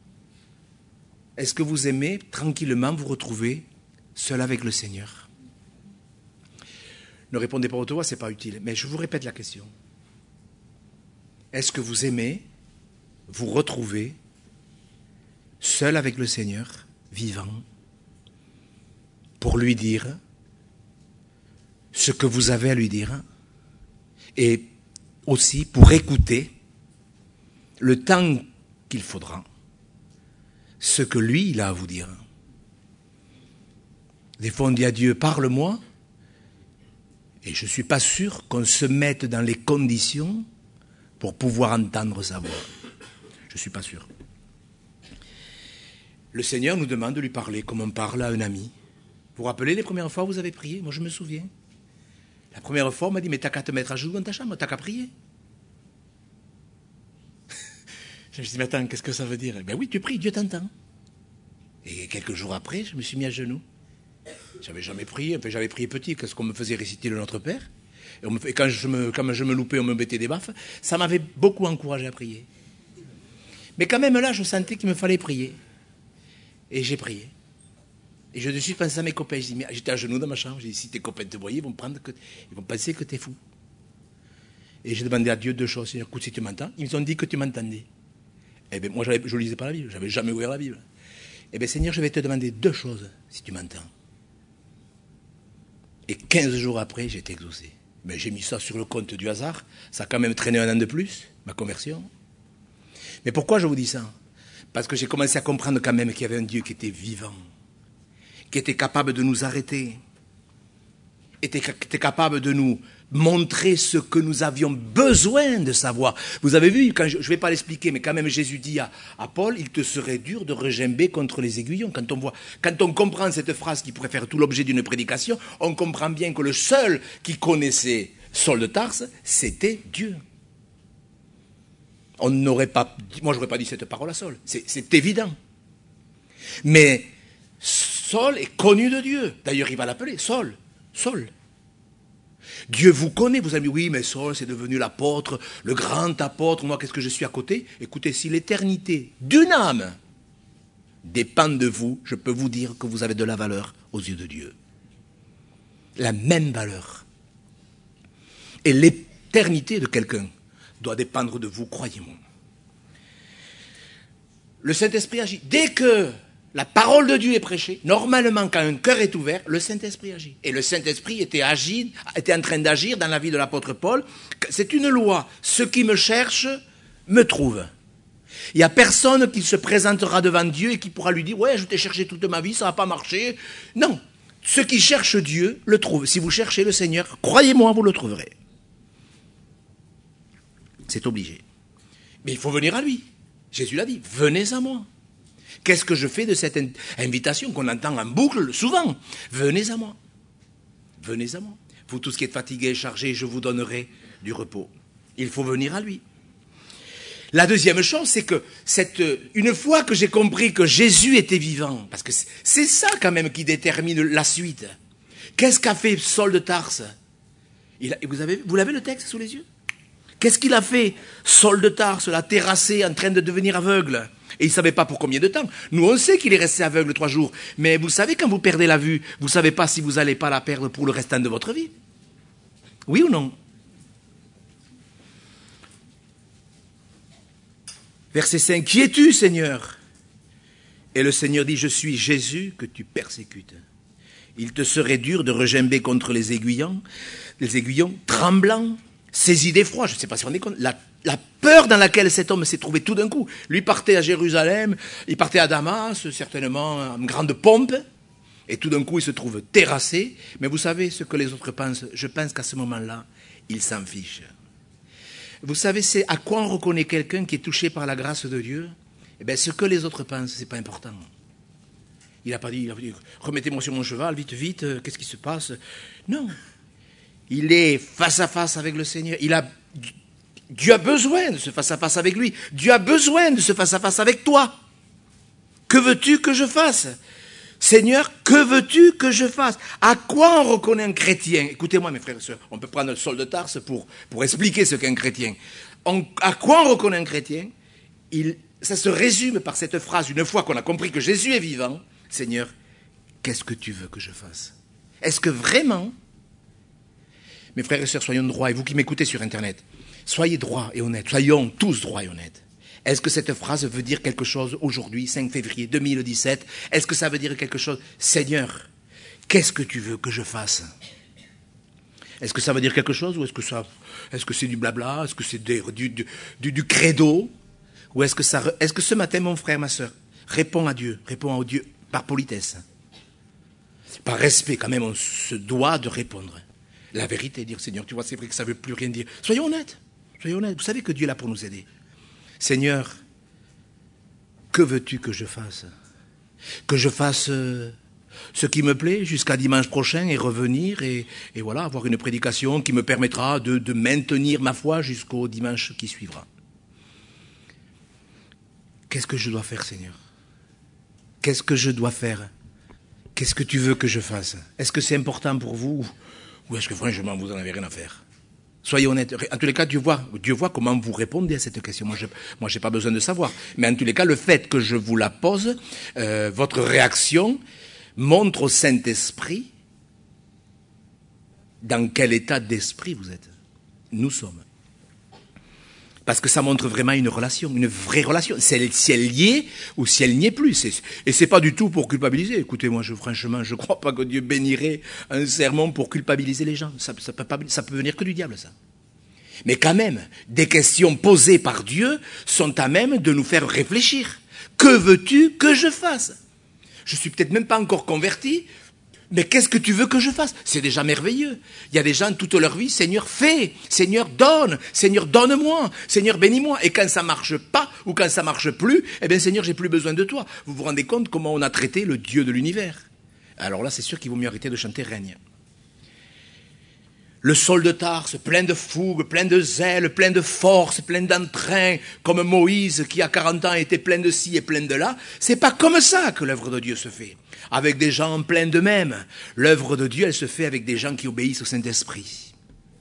Est-ce que vous aimez tranquillement vous retrouver seul avec le Seigneur? Ne répondez pas au toit, c'est pas utile. Mais je vous répète la question. Est-ce que vous aimez vous retrouver seul avec le Seigneur, vivant, pour lui dire ce que vous avez à lui dire et aussi pour écouter le temps qu'il faudra, ce que lui, il a à vous dire. Des fois, on dit à Dieu, parle-moi, et je ne suis pas sûr qu'on se mette dans les conditions pour pouvoir entendre sa voix. Je ne suis pas sûr. Le Seigneur nous demande de lui parler comme on parle à un ami. Vous vous rappelez les premières fois où vous avez prié? Moi, je me souviens. La première fois, on m'a dit, mais t'as qu'à te mettre à genoux dans ta chambre, t'as qu'à prier. Je me suis dit, mais attends, qu'est-ce que ça veut dire? Ben oui, tu pries, Dieu t'entend. Et quelques jours après, je me suis mis à genoux. J'avais jamais prié, enfin, j'avais prié petit, parce qu'on me faisait réciter le Notre Père. Et quand je me loupais, on me mettait des baffes. Ça m'avait beaucoup encouragé à prier. Mais quand même là, je sentais qu'il me fallait prier. Et j'ai prié. Et je suis pensé à mes copains. J'étais à genoux dans ma chambre. J'ai dit, si tes copains te voyaient, ils vont penser que tu es fou. Et j'ai demandé à Dieu 2 choses. Seigneur, écoute, si tu m'entends. Ils ont dit que tu m'entendais. Eh bien, moi, je ne lisais pas la Bible. Je n'avais jamais ouvert la Bible. Eh bien, Seigneur, je vais te demander 2 choses, si tu m'entends. Et 15 jours après, j'ai été exaucé. Mais j'ai mis ça sur le compte du hasard. Ça a quand même traîné 1 an de plus, ma conversion. Mais pourquoi je vous dis ça? Parce que j'ai commencé à comprendre quand même qu'il y avait un Dieu qui était vivant, qui était capable de nous arrêter, était capable de nous montrer ce que nous avions besoin de savoir. Vous avez vu, quand je ne vais pas l'expliquer, mais quand même Jésus dit à Paul, il te serait dur de regimber contre les aiguillons. Quand on comprend cette phrase qui pourrait faire tout l'objet d'une prédication, on comprend bien que le seul qui connaissait Saul de Tarse, c'était Dieu. On n'aurait pas, moi je n'aurais pas dit cette parole à Saul, c'est évident. Mais Saul est connu de Dieu. D'ailleurs, il va l'appeler Saul. Dieu vous connaît, vous avez dit, oui, mais Saul, c'est devenu l'apôtre, le grand apôtre, moi, qu'est-ce que je suis à côté? Écoutez, si l'éternité d'une âme dépend de vous, je peux vous dire que vous avez de la valeur aux yeux de Dieu. La même valeur. Et l'éternité de quelqu'un doit dépendre de vous, croyez-moi. Le Saint-Esprit agit. Dès que la parole de Dieu est prêchée, normalement, quand un cœur est ouvert, le Saint-Esprit agit. Et le Saint-Esprit était en train d'agir dans la vie de l'apôtre Paul. C'est une loi. Ceux qui me cherchent me trouvent. Il n'y a personne qui se présentera devant Dieu et qui pourra lui dire « Ouais, je t'ai cherché toute ma vie, ça n'a pas marché. » Non. Ceux qui cherchent Dieu le trouvent. Si vous cherchez le Seigneur, croyez-moi, vous le trouverez. C'est obligé. Mais il faut venir à lui. Jésus l'a dit, venez à moi. Qu'est-ce que je fais de cette invitation qu'on entend en boucle souvent? Venez à moi. Venez à moi. Vous tous qui êtes fatigués et chargés, je vous donnerai du repos. Il faut venir à lui. La deuxième chose, c'est que une fois que j'ai compris que Jésus était vivant, parce que c'est ça quand même qui détermine la suite. Qu'est-ce qu'a fait Saul de Tarse? Vous l'avez le texte sous les yeux? Qu'est-ce qu'il a fait? Saul de Tarse l'a terrassé en train de devenir aveugle. Et il ne savait pas pour combien de temps. Nous, on sait qu'il est resté aveugle 3 jours. Mais vous savez, quand vous perdez la vue, vous ne savez pas si vous n'allez pas la perdre pour le restant de votre vie. Oui ou non? Verset 5. Qui es-tu, Seigneur? Et le Seigneur dit, je suis Jésus que tu persécutes. Il te serait dur de regimber contre les aiguillons, tremblants, saisi d'effroi. Je ne sais pas si on est compte. La peur dans laquelle cet homme s'est trouvé tout d'un coup. Lui partait à Jérusalem, il partait à Damas, certainement en grande pompe, et tout d'un coup il se trouve terrassé. Mais vous savez ce que les autres pensent? Je pense qu'à ce moment-là, ils s'en fichent. Vous savez, c'est à quoi on reconnaît quelqu'un qui est touché par la grâce de Dieu? Eh bien, ce que les autres pensent, ce n'est pas important. Il n'a pas dit, remettez-moi sur mon cheval, vite, vite, qu'est-ce qui se passe? Non. Il est face à face avec le Seigneur. Dieu a besoin de ce face à face avec lui. Dieu a besoin de ce face à face avec toi. Que veux-tu que je fasse? Seigneur, que veux-tu que je fasse? À quoi on reconnaît un chrétien? Écoutez-moi, mes frères et sœurs, on peut prendre le Saul de Tarse pour expliquer ce qu'est un chrétien. À quoi on reconnaît un chrétien? Ça se résume par cette phrase, une fois qu'on a compris que Jésus est vivant. Seigneur, qu'est-ce que tu veux que je fasse? Est-ce que vraiment, mes frères et sœurs, soyons droits, et vous qui m'écoutez sur Internet, soyez droits et honnêtes, soyons tous droits et honnêtes. Est-ce que cette phrase veut dire quelque chose aujourd'hui, 5 février 2017? Est-ce que ça veut dire quelque chose? Seigneur, qu'est-ce que tu veux que je fasse? Est-ce que ça veut dire quelque chose ou est-ce que c'est du blabla? Est-ce que c'est du credo? Ou est-ce que ce matin, mon frère, ma soeur, réponds à Dieu par politesse, par respect quand même, on se doit de répondre. La vérité, dire Seigneur, tu vois, c'est vrai que ça ne veut plus rien dire. Soyons honnêtes. Vous savez que Dieu est là pour nous aider. Seigneur, que veux-tu que je fasse? Que je fasse ce qui me plaît jusqu'à dimanche prochain et revenir et voilà, avoir une prédication qui me permettra de maintenir ma foi jusqu'au dimanche qui suivra. Qu'est-ce que je dois faire, Seigneur? Qu'est-ce que je dois faire? Qu'est-ce que tu veux que je fasse? Est-ce que c'est important pour vous? Ou est-ce que franchement, vous n'en avez rien à faire? Soyez honnêtes. En tous les cas, Dieu voit comment vous répondez à cette question. Moi, j'ai pas besoin de savoir. Mais en tous les cas, le fait que je vous la pose, votre réaction montre au Saint-Esprit dans quel état d'esprit vous êtes. Nous sommes. Parce que ça montre vraiment une relation, une vraie relation. Si elle y est ou si elle n'y est plus. Et c'est pas du tout pour culpabiliser. Écoutez, moi, franchement, je crois pas que Dieu bénirait un sermon pour culpabiliser les gens. Ça peut venir que du diable, ça. Mais quand même, des questions posées par Dieu sont à même de nous faire réfléchir. Que veux-tu que je fasse? Je suis peut-être même pas encore converti, mais qu'est-ce que tu veux que je fasse? C'est déjà merveilleux. Il y a des gens toute leur vie, Seigneur, fais, Seigneur, donne, Seigneur, donne-moi, Seigneur, bénis-moi. Et quand ça marche pas, ou quand ça marche plus, eh bien, Seigneur, j'ai plus besoin de toi. Vous vous rendez compte comment on a traité le Dieu de l'univers? Alors là, c'est sûr qu'il vaut mieux arrêter de chanter règne. Le Saul de Tarse, plein de fougue, plein de zèle, plein de force, plein d'entrain, comme Moïse qui à 40 ans était plein de ci et plein de là, c'est pas comme ça que l'œuvre de Dieu se fait. Avec des gens pleins d'eux-mêmes. L'œuvre de Dieu, elle se fait avec des gens qui obéissent au Saint-Esprit.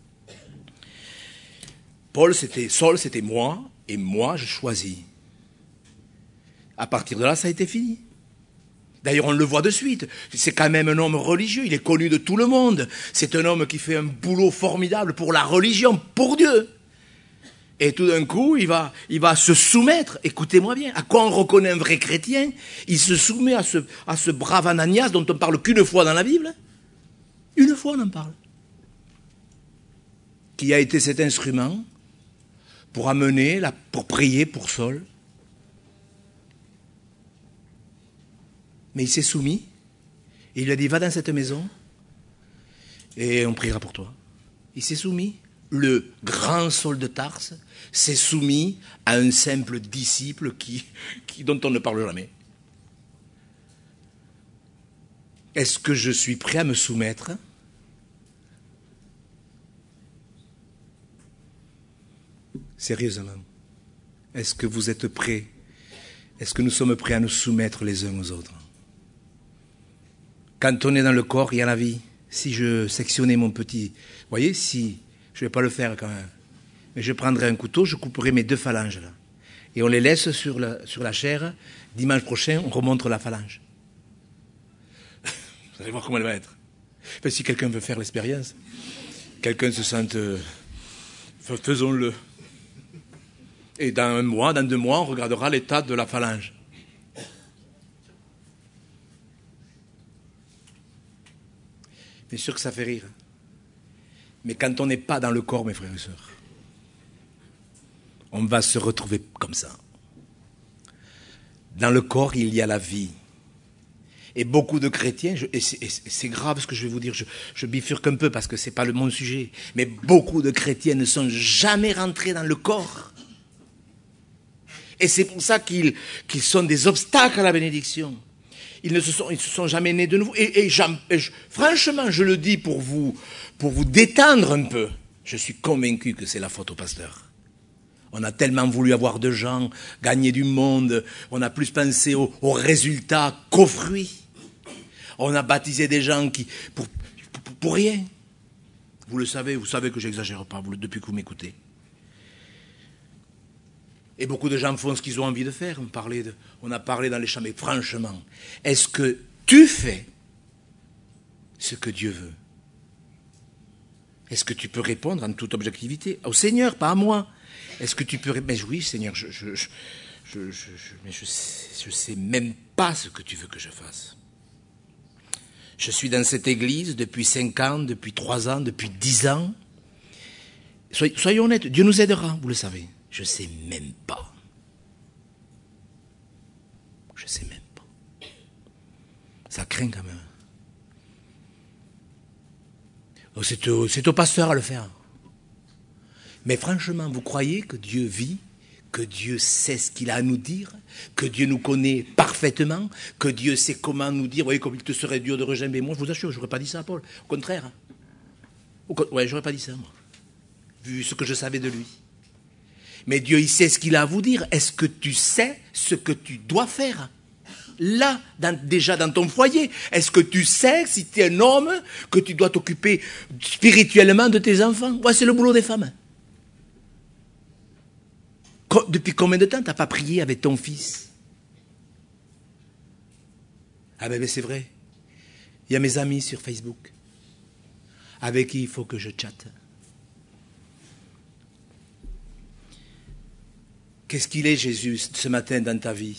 Saul, c'était moi, et moi, je choisis. À partir de là, ça a été fini. D'ailleurs, on le voit de suite. C'est quand même un homme religieux. Il est connu de tout le monde. C'est un homme qui fait un boulot formidable pour la religion, pour Dieu. Et tout d'un coup, il va se soumettre. Écoutez-moi bien. À quoi on reconnaît un vrai chrétien? Il se soumet à ce brave Ananias dont on parle qu'une fois dans la Bible. Une fois, on en parle. Qui a été cet instrument pour pour prier pour Saul. Mais il s'est soumis, et il lui a dit, va dans cette maison, et on priera pour toi. Il s'est soumis. Le grand Saul de Tarse s'est soumis à un simple disciple dont on ne parle jamais. Est-ce que je suis prêt à me soumettre? Sérieusement, est-ce que vous êtes prêts? Est-ce que nous sommes prêts à nous soumettre les uns aux autres? Quand on est dans le corps, il y a la vie. Si je sectionnais mon petit... Vous voyez, si... Je ne vais pas le faire quand même. Mais je prendrai un couteau, je couperai mes 2 phalanges là. Et on les laisse sur la chair. Dimanche prochain, on remonte la phalange. Vous allez voir comment elle va être. Enfin, si quelqu'un veut faire l'expérience, quelqu'un se sente... faisons-le. Et dans 2 mois, on regardera l'état de la phalange. Bien sûr que ça fait rire. Mais quand on n'est pas dans le corps, mes frères et sœurs, on va se retrouver comme ça. Dans le corps, il y a la vie. Et beaucoup de chrétiens, et c'est grave ce que je vais vous dire, je bifurque un peu parce que ce n'est pas mon sujet, mais beaucoup de chrétiens ne sont jamais rentrés dans le corps. Et c'est pour ça qu'ils sont des obstacles à la bénédiction. Ils ne se sont jamais nés de nouveau. Franchement, je le dis pour vous détendre un peu. Je suis convaincu que c'est la faute au pasteur. On a tellement voulu avoir de gens, gagner du monde. On a plus pensé aux résultats qu'aux fruits. On a baptisé des gens pour rien. Vous le savez, vous savez que j'exagère pas depuis que vous m'écoutez. Et beaucoup de gens font ce qu'ils ont envie de faire. On a parlé dans les chants, mais franchement, est-ce que tu fais ce que Dieu veut? Est-ce que tu peux répondre en toute objectivité? Au Seigneur, pas à moi. Est-ce que tu peux répondre? Mais oui, Seigneur, mais je sais même pas ce que tu veux que je fasse. Je suis dans cette église depuis 5 ans, depuis 3 ans, depuis 10 ans. Soyons honnêtes, Dieu nous aidera, vous le savez. Je ne sais même pas. Je ne sais même pas. Ça craint quand même. C'est au pasteur à le faire. Mais franchement, vous croyez que Dieu vit, que Dieu sait ce qu'il a à nous dire, que Dieu nous connaît parfaitement, que Dieu sait comment nous dire, vous voyez, comme il te serait dur de rejeter, mais moi je vous assure, je n'aurais pas dit ça, Paul. Au contraire. Ouais, j'aurais pas dit ça, moi. Vu ce que je savais de lui. Mais Dieu, il sait ce qu'il a à vous dire. Est-ce que tu sais ce que tu dois faire ? Là, déjà dans ton foyer, est-ce que tu sais, si tu es un homme, que tu dois t'occuper spirituellement de tes enfants ? Ouais, c'est le boulot des femmes. Depuis combien de temps tu n'as pas prié avec ton fils ? Ah ben c'est vrai. Il y a mes amis sur Facebook avec qui il faut que je chatte. Qu'est-ce qu'il est, Jésus, ce matin dans ta vie ?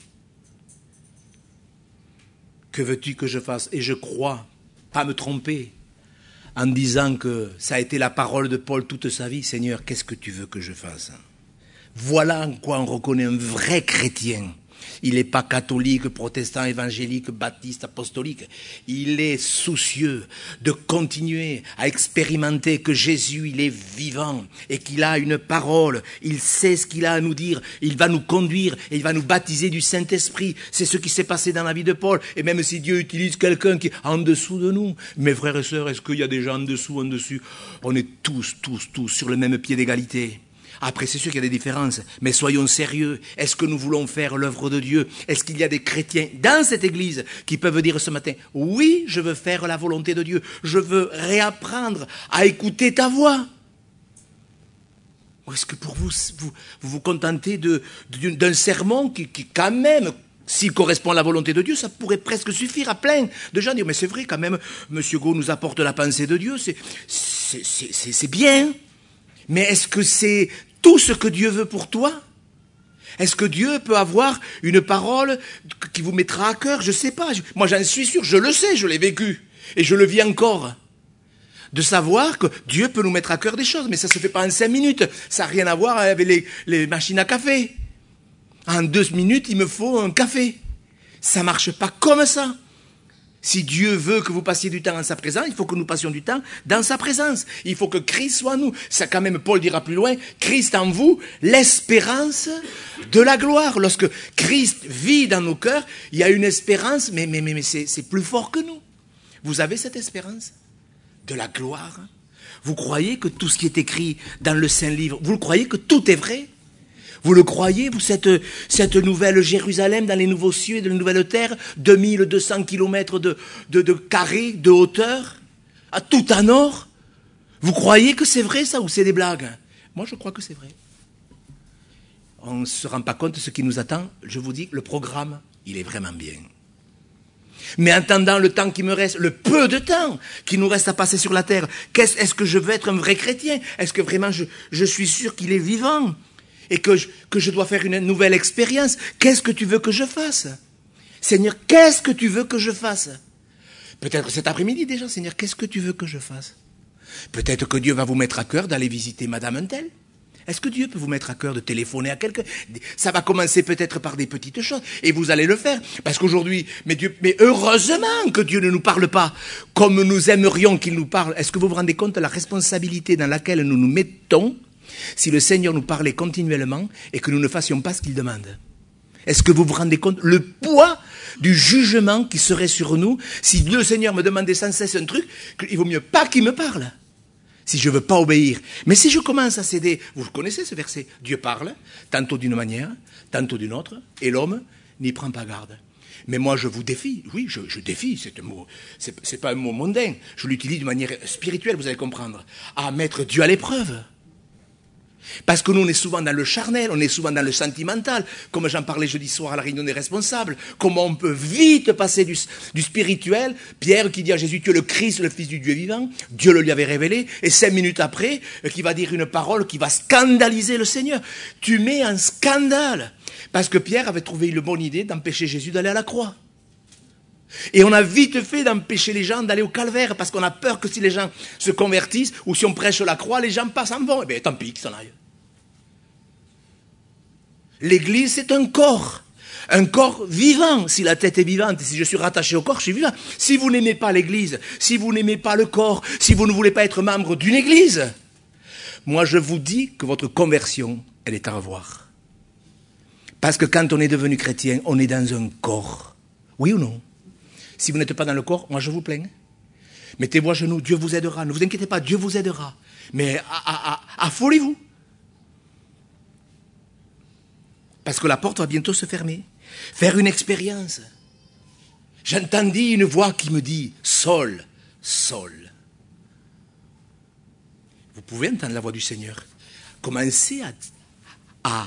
Que veux-tu que je fasse ? Et je crois, pas me tromper, en disant que ça a été la parole de Paul toute sa vie. Seigneur, qu'est-ce que tu veux que je fasse ? Voilà en quoi on reconnaît un vrai chrétien. Il n'est pas catholique, protestant, évangélique, baptiste, apostolique. Il est soucieux de continuer à expérimenter que Jésus, il est vivant et qu'il a une parole. Il sait ce qu'il a à nous dire. Il va nous conduire et il va nous baptiser du Saint-Esprit. C'est ce qui s'est passé dans la vie de Paul. Et même si Dieu utilise quelqu'un qui est en dessous de nous, mes frères et sœurs, est-ce qu'il y a des gens en dessous, en dessus ? On est tous sur le même pied d'égalité. Après, c'est sûr qu'il y a des différences, mais soyons sérieux. Est-ce que nous voulons faire l'œuvre de Dieu ? Est-ce qu'il y a des chrétiens dans cette église qui peuvent dire ce matin, oui, je veux faire la volonté de Dieu, je veux réapprendre à écouter ta voix ? Ou est-ce que pour vous vous contentez d'un sermon qui quand même, s'il correspond à la volonté de Dieu, ça pourrait presque suffire à plein de gens dire, mais c'est vrai quand même, Monsieur Gau nous apporte la pensée de Dieu, c'est bien. Mais est-ce que c'est tout ce que Dieu veut pour toi ? Est-ce que Dieu peut avoir une parole qui vous mettra à cœur ? Je ne sais pas. Moi, j'en suis sûr, je le sais, je l'ai vécu. Et je le vis encore. De savoir que Dieu peut nous mettre à cœur des choses. Mais ça ne se fait pas en 5 minutes. Ça n'a rien à voir avec les machines à café. En 2 minutes, il me faut un café. Ça ne marche pas comme ça. Si Dieu veut que vous passiez du temps en sa présence, il faut que nous passions du temps dans sa présence. Il faut que Christ soit en nous. Ça, quand même, Paul dira plus loin, Christ en vous, l'espérance de la gloire. Lorsque Christ vit dans nos cœurs, il y a une espérance, mais c'est plus fort que nous. Vous avez cette espérance de la gloire. Vous croyez que tout ce qui est écrit dans le Saint-Livre, vous le croyez que tout est vrai ? Vous le croyez, vous, cette nouvelle Jérusalem dans les nouveaux cieux et de la nouvelle terre, 2200 kilomètres de carré, de hauteur, à tout en or? Vous croyez que c'est vrai ça ou c'est des blagues? Moi je crois que c'est vrai. On ne se rend pas compte de ce qui nous attend. Je vous dis, le programme, il est vraiment bien. Mais en attendant le temps qui me reste, le peu de temps qui nous reste à passer sur la terre, est-ce que je veux être un vrai chrétien? Est-ce que vraiment je suis sûr qu'il est vivant? Et que je dois faire une nouvelle expérience. Qu'est-ce que tu veux que je fasse? Seigneur, qu'est-ce que tu veux que je fasse? Peut-être cet après-midi déjà, Seigneur, qu'est-ce que tu veux que je fasse? Peut-être que Dieu va vous mettre à cœur d'aller visiter Madame Untel. Est-ce que Dieu peut vous mettre à cœur de téléphoner à quelqu'un? Ça va commencer peut-être par des petites choses, et vous allez le faire. Parce qu'aujourd'hui, mais heureusement que Dieu ne nous parle pas comme nous aimerions qu'il nous parle. Est-ce que vous vous rendez compte de la responsabilité dans laquelle nous nous mettons si le Seigneur nous parlait continuellement et que nous ne fassions pas ce qu'il demande? Est-ce que vous vous rendez compte le poids du jugement qui serait sur nous si le Seigneur me demandait sans cesse un truc, il vaut mieux pas qu'il me parle, si je ne veux pas obéir. Mais si je commence à céder, vous connaissez ce verset, Dieu parle, tantôt d'une manière, tantôt d'une autre, et l'homme n'y prend pas garde. Mais moi je vous défie, oui, je défie, c'est pas un mot mondain, je l'utilise de manière spirituelle, vous allez comprendre, à mettre Dieu à l'épreuve. Parce que nous, on est souvent dans le charnel, on est souvent dans le sentimental, comme j'en parlais jeudi soir à la réunion des responsables, comment on peut vite passer du spirituel. Pierre qui dit à Jésus, tu es le Christ, le Fils du Dieu vivant, Dieu le lui avait révélé, et 5 minutes après, qui va dire une parole qui va scandaliser le Seigneur. Tu mets un scandale, parce que Pierre avait trouvé une bonne idée d'empêcher Jésus d'aller à la croix. Et on a vite fait d'empêcher les gens d'aller au calvaire, parce qu'on a peur que si les gens se convertissent, ou si on prêche la croix, les gens passent en vont. Eh bien, tant pis qu'ils s'en aillent. L'Église, c'est un corps vivant. Si la tête est vivante, si je suis rattaché au corps, je suis vivant. Si vous n'aimez pas l'Église, si vous n'aimez pas le corps, si vous ne voulez pas être membre d'une Église, moi je vous dis que votre conversion, elle est à revoir. Parce que quand on est devenu chrétien, on est dans un corps. Oui ou non? Si vous n'êtes pas dans le corps, moi je vous plains. Mettez-vous à genoux, Dieu vous aidera. Ne vous inquiétez pas, Dieu vous aidera. Mais affolez-vous. Parce que la porte va bientôt se fermer. Faire une expérience. J'entendis une voix qui me dit « Saul, Saul ». Vous pouvez entendre la voix du Seigneur. Commencez à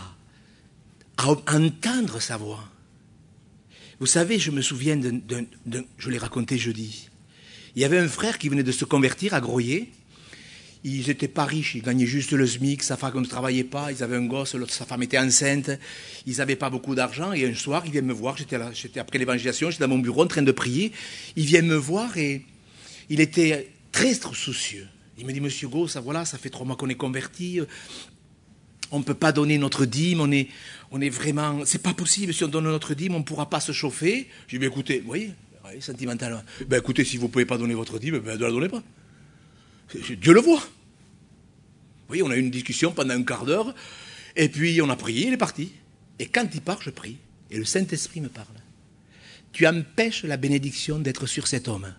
entendre sa voix. Vous savez, je me souviens je l'ai raconté jeudi. Il y avait un frère qui venait de se convertir à Groyer. Ils n'étaient pas riches, ils gagnaient juste le SMIC, sa femme ne travaillait pas, ils avaient un gosse, sa femme était enceinte, ils n'avaient pas beaucoup d'argent. Et un soir, il vient me voir, j'étais après l'évangélisation, j'étais dans mon bureau en train de prier. Il vient me voir et il était très soucieux. Il me dit, Monsieur Go, ça fait 3 mois qu'on est convertis. On ne peut pas donner notre dîme, on est vraiment... C'est pas possible, si on donne notre dîme, on ne pourra pas se chauffer. J'ai dit, écoutez, vous voyez, sentimentalement, écoutez, si vous ne pouvez pas donner votre dîme, ne la donnez pas. Dieu le voit. Vous voyez, on a eu une discussion pendant un quart d'heure, et puis on a prié, il est parti. Et quand il part, je prie, et le Saint-Esprit me parle. Tu empêches la bénédiction d'être sur cet homme.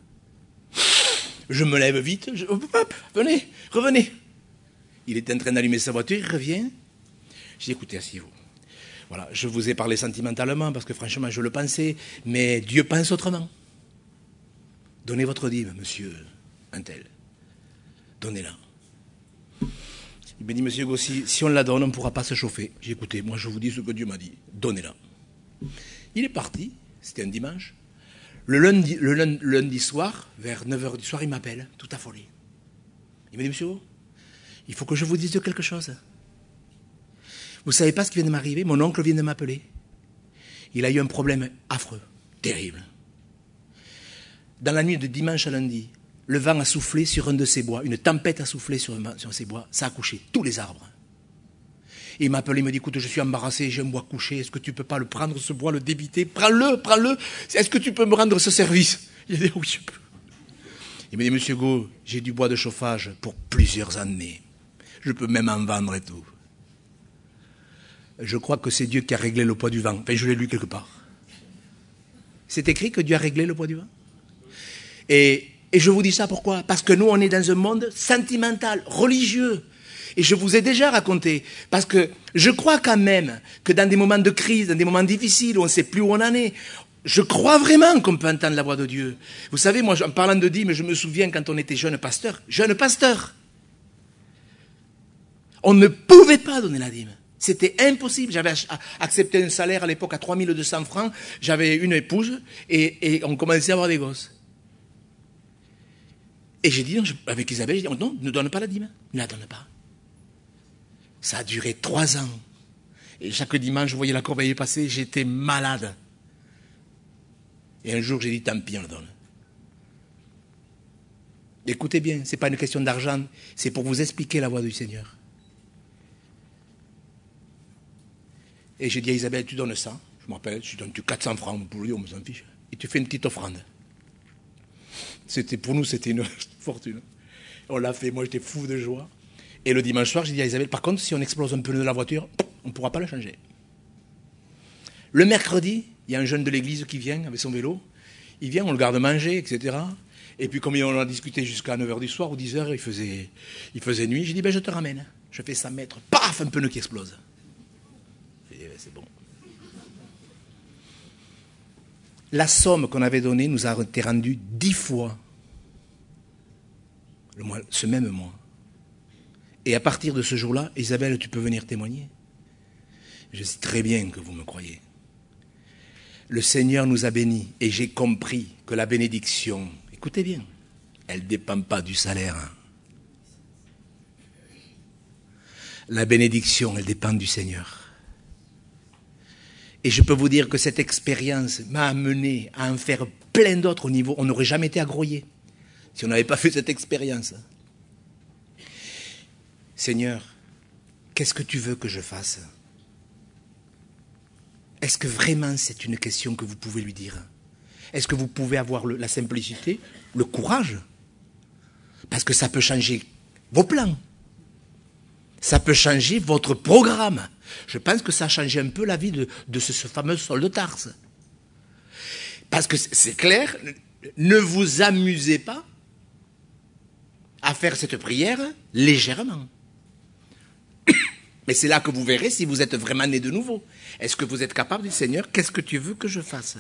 Je me lève vite, hop, venez, revenez. Il est en train d'allumer sa voiture, il revient. J'ai dit, écoutez, asseyez-vous. Voilà, je vous ai parlé sentimentalement, parce que franchement, je le pensais, mais Dieu pense autrement. Donnez votre dîme, monsieur untel. Donnez-la. Il me dit, Monsieur Gossi, si on la donne, on ne pourra pas se chauffer. J'ai dit, écoutez, moi je vous dis ce que Dieu m'a dit. Donnez-la. Il est parti, c'était un dimanche. Le lundi soir, vers 9h du soir, il m'appelle, tout affolé. Il me dit, Monsieur, il faut que je vous dise quelque chose. Vous ne savez pas ce qui vient de m'arriver? Mon oncle vient de m'appeler. Il a eu un problème affreux, terrible. Dans la nuit de dimanche à lundi, le vent a soufflé sur un de ces bois, une tempête a soufflé sur ces bois, ça a couché tous les arbres. Et il m'a appelé, il me dit, écoute, je suis embarrassé, j'ai un bois couché, est-ce que tu ne peux pas le prendre, ce bois, le débiter? Prends-le, est-ce que tu peux me rendre ce service? Il a dit, oui, je peux. Il me dit, Monsieur Go, j'ai du bois de chauffage pour plusieurs années. Je peux même en vendre et tout. Je crois que c'est Dieu qui a réglé le poids du vent. Enfin, je l'ai lu quelque part. C'est écrit que Dieu a réglé le poids du vent. Et je vous dis ça pourquoi? Parce que nous, on est dans un monde sentimental, religieux. Et je vous ai déjà raconté. Parce que je crois quand même que dans des moments de crise, dans des moments difficiles, où on ne sait plus où on en est, je crois vraiment qu'on peut entendre la voix de Dieu. Vous savez, moi, en parlant de dîme, je me souviens quand on était jeune pasteur, on ne pouvait pas donner la dîme. C'était impossible. J'avais accepté un salaire à l'époque à 3200 francs. J'avais une épouse et on commençait à avoir des gosses. Et j'ai dit, avec Isabelle, j'ai dit, non, ne donne pas la dîme. Ne la donne pas. Ça a duré 3 ans. Et chaque dimanche, je voyais la corbeille passer, j'étais malade. Et un jour, j'ai dit, tant pis, on la donne. Écoutez bien, ce n'est pas une question d'argent, c'est pour vous expliquer la voix du Seigneur. Et j'ai dit à Isabelle, tu donnes ça. Je me rappelle, je donne 400 francs pour lui, on me s'en fiche. Et tu fais une petite offrande. Pour nous, c'était une fortune. On l'a fait, moi j'étais fou de joie. Et le dimanche soir, j'ai dit à Isabelle, par contre, si on explose un pneu de la voiture, on ne pourra pas le changer. Le mercredi, il y a un jeune de l'église qui vient avec son vélo. Il vient, on le garde manger, etc. Et puis comme on a discuté jusqu'à 9h du soir ou 10h, il faisait nuit, j'ai dit, je te ramène. Je fais 100 mètres, paf, un pneu qui explose. J'ai dit, c'est bon. La somme qu'on avait donnée nous a été rendue 10 fois ce même mois. Et à partir de ce jour-là, Isabelle, tu peux venir témoigner. Je sais très bien que vous me croyez. Le Seigneur nous a bénis et j'ai compris que la bénédiction, écoutez bien, elle ne dépend pas du salaire. La bénédiction, elle dépend du Seigneur. Et je peux vous dire que cette expérience m'a amené à en faire plein d'autres au niveau. On n'aurait jamais été à Groyer si on n'avait pas fait cette expérience. Seigneur, qu'est-ce que tu veux que je fasse? Est-ce que vraiment c'est une question que vous pouvez lui dire? Est-ce que vous pouvez avoir la simplicité, le courage? Parce que ça peut changer vos plans. Ça peut changer votre programme. Je pense que ça a changé un peu la vie de ce fameux Saul de Tarse. Parce que c'est clair, ne vous amusez pas à faire cette prière légèrement. Mais c'est là que vous verrez si vous êtes vraiment né de nouveau. Est-ce que vous êtes capable de dire, Seigneur, qu'est-ce que tu veux que je fasse?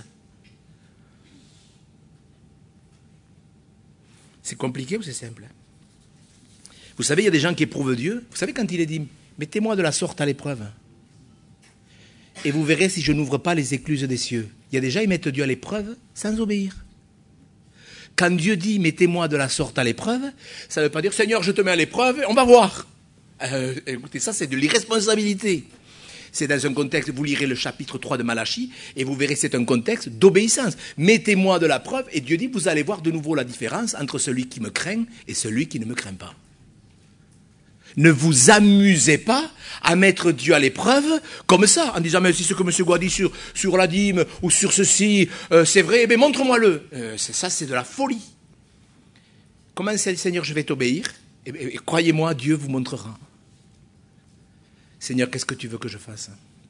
C'est compliqué ou c'est simple? Vous savez, il y a des gens qui éprouvent Dieu. Vous savez quand il est dit, mettez-moi de la sorte à l'épreuve. Et vous verrez si je n'ouvre pas les écluses des cieux. Il y a des gens qui mettent Dieu à l'épreuve sans obéir. Quand Dieu dit, mettez-moi de la sorte à l'épreuve, ça ne veut pas dire, Seigneur, je te mets à l'épreuve, on va voir. Écoutez, ça c'est de l'irresponsabilité. C'est dans un contexte, vous lirez le chapitre 3 de Malachie, et vous verrez c'est un contexte d'obéissance. Mettez-moi de la preuve, et Dieu dit, vous allez voir de nouveau la différence entre celui qui me craint et celui qui ne me craint pas. Ne vous amusez pas à mettre Dieu à l'épreuve comme ça, en disant, mais si ce que M. Goua dit sur la dîme, ou sur ceci, c'est vrai, mais montre-moi-le. Ça, c'est de la folie. Comment c'est, Seigneur, je vais t'obéir, et croyez-moi, Dieu vous montrera. Seigneur, qu'est-ce que tu veux que je fasse?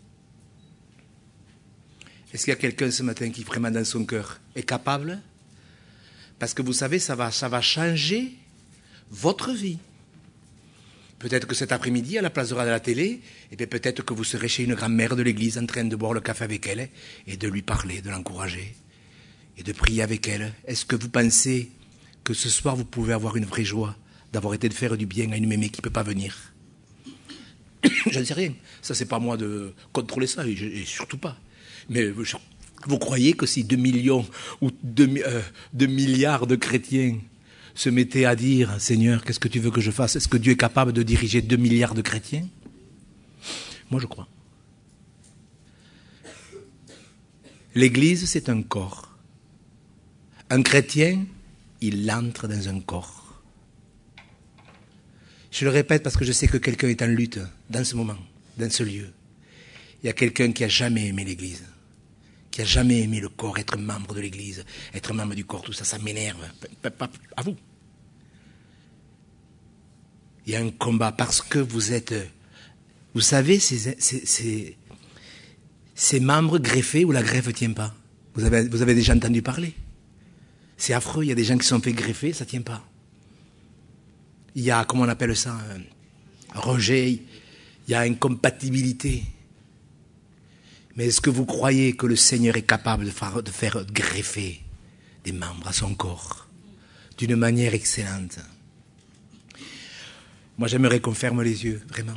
Est-ce qu'il y a quelqu'un ce matin qui, vraiment dans son cœur, est capable? Parce que vous savez, ça va changer votre vie. Peut-être que cet après-midi, à la place de la télé, et bien peut-être que vous serez chez une grand-mère de l'église en train de boire le café avec elle et de lui parler, de l'encourager et de prier avec elle. Est-ce que vous pensez que ce soir, vous pouvez avoir une vraie joie d'avoir été de faire du bien à une mémé qui ne peut pas venir? Je ne sais rien. Ça, c'est pas moi de contrôler ça, et surtout pas. Mais vous croyez que si 2 millions ou 2 milliards de chrétiens se mettaient à dire, Seigneur, qu'est-ce que tu veux que je fasse? Est-ce que Dieu est capable de diriger 2 milliards de chrétiens? Moi, je crois. L'Église, c'est un corps. Un chrétien, il entre dans un corps. Je le répète parce que je sais que quelqu'un est en lutte dans ce moment, dans ce lieu. Il y a quelqu'un qui n'a jamais aimé l'Église, qui n'a jamais aimé le corps, être membre de l'Église, être membre du corps, tout ça, ça m'énerve. Pas à vous. Il y a un combat parce que vous êtes... Vous savez, ces membres greffés où la greffe ne tient pas. Vous avez déjà entendu parler. C'est affreux, il y a des gens qui sont fait greffer, ça ne tient pas. Il y a, comment on appelle ça, un rejet, il y a incompatibilité. Mais est-ce que vous croyez que le Seigneur est capable de faire greffer des membres à son corps d'une manière excellente? Moi, j'aimerais qu'on ferme les yeux, vraiment.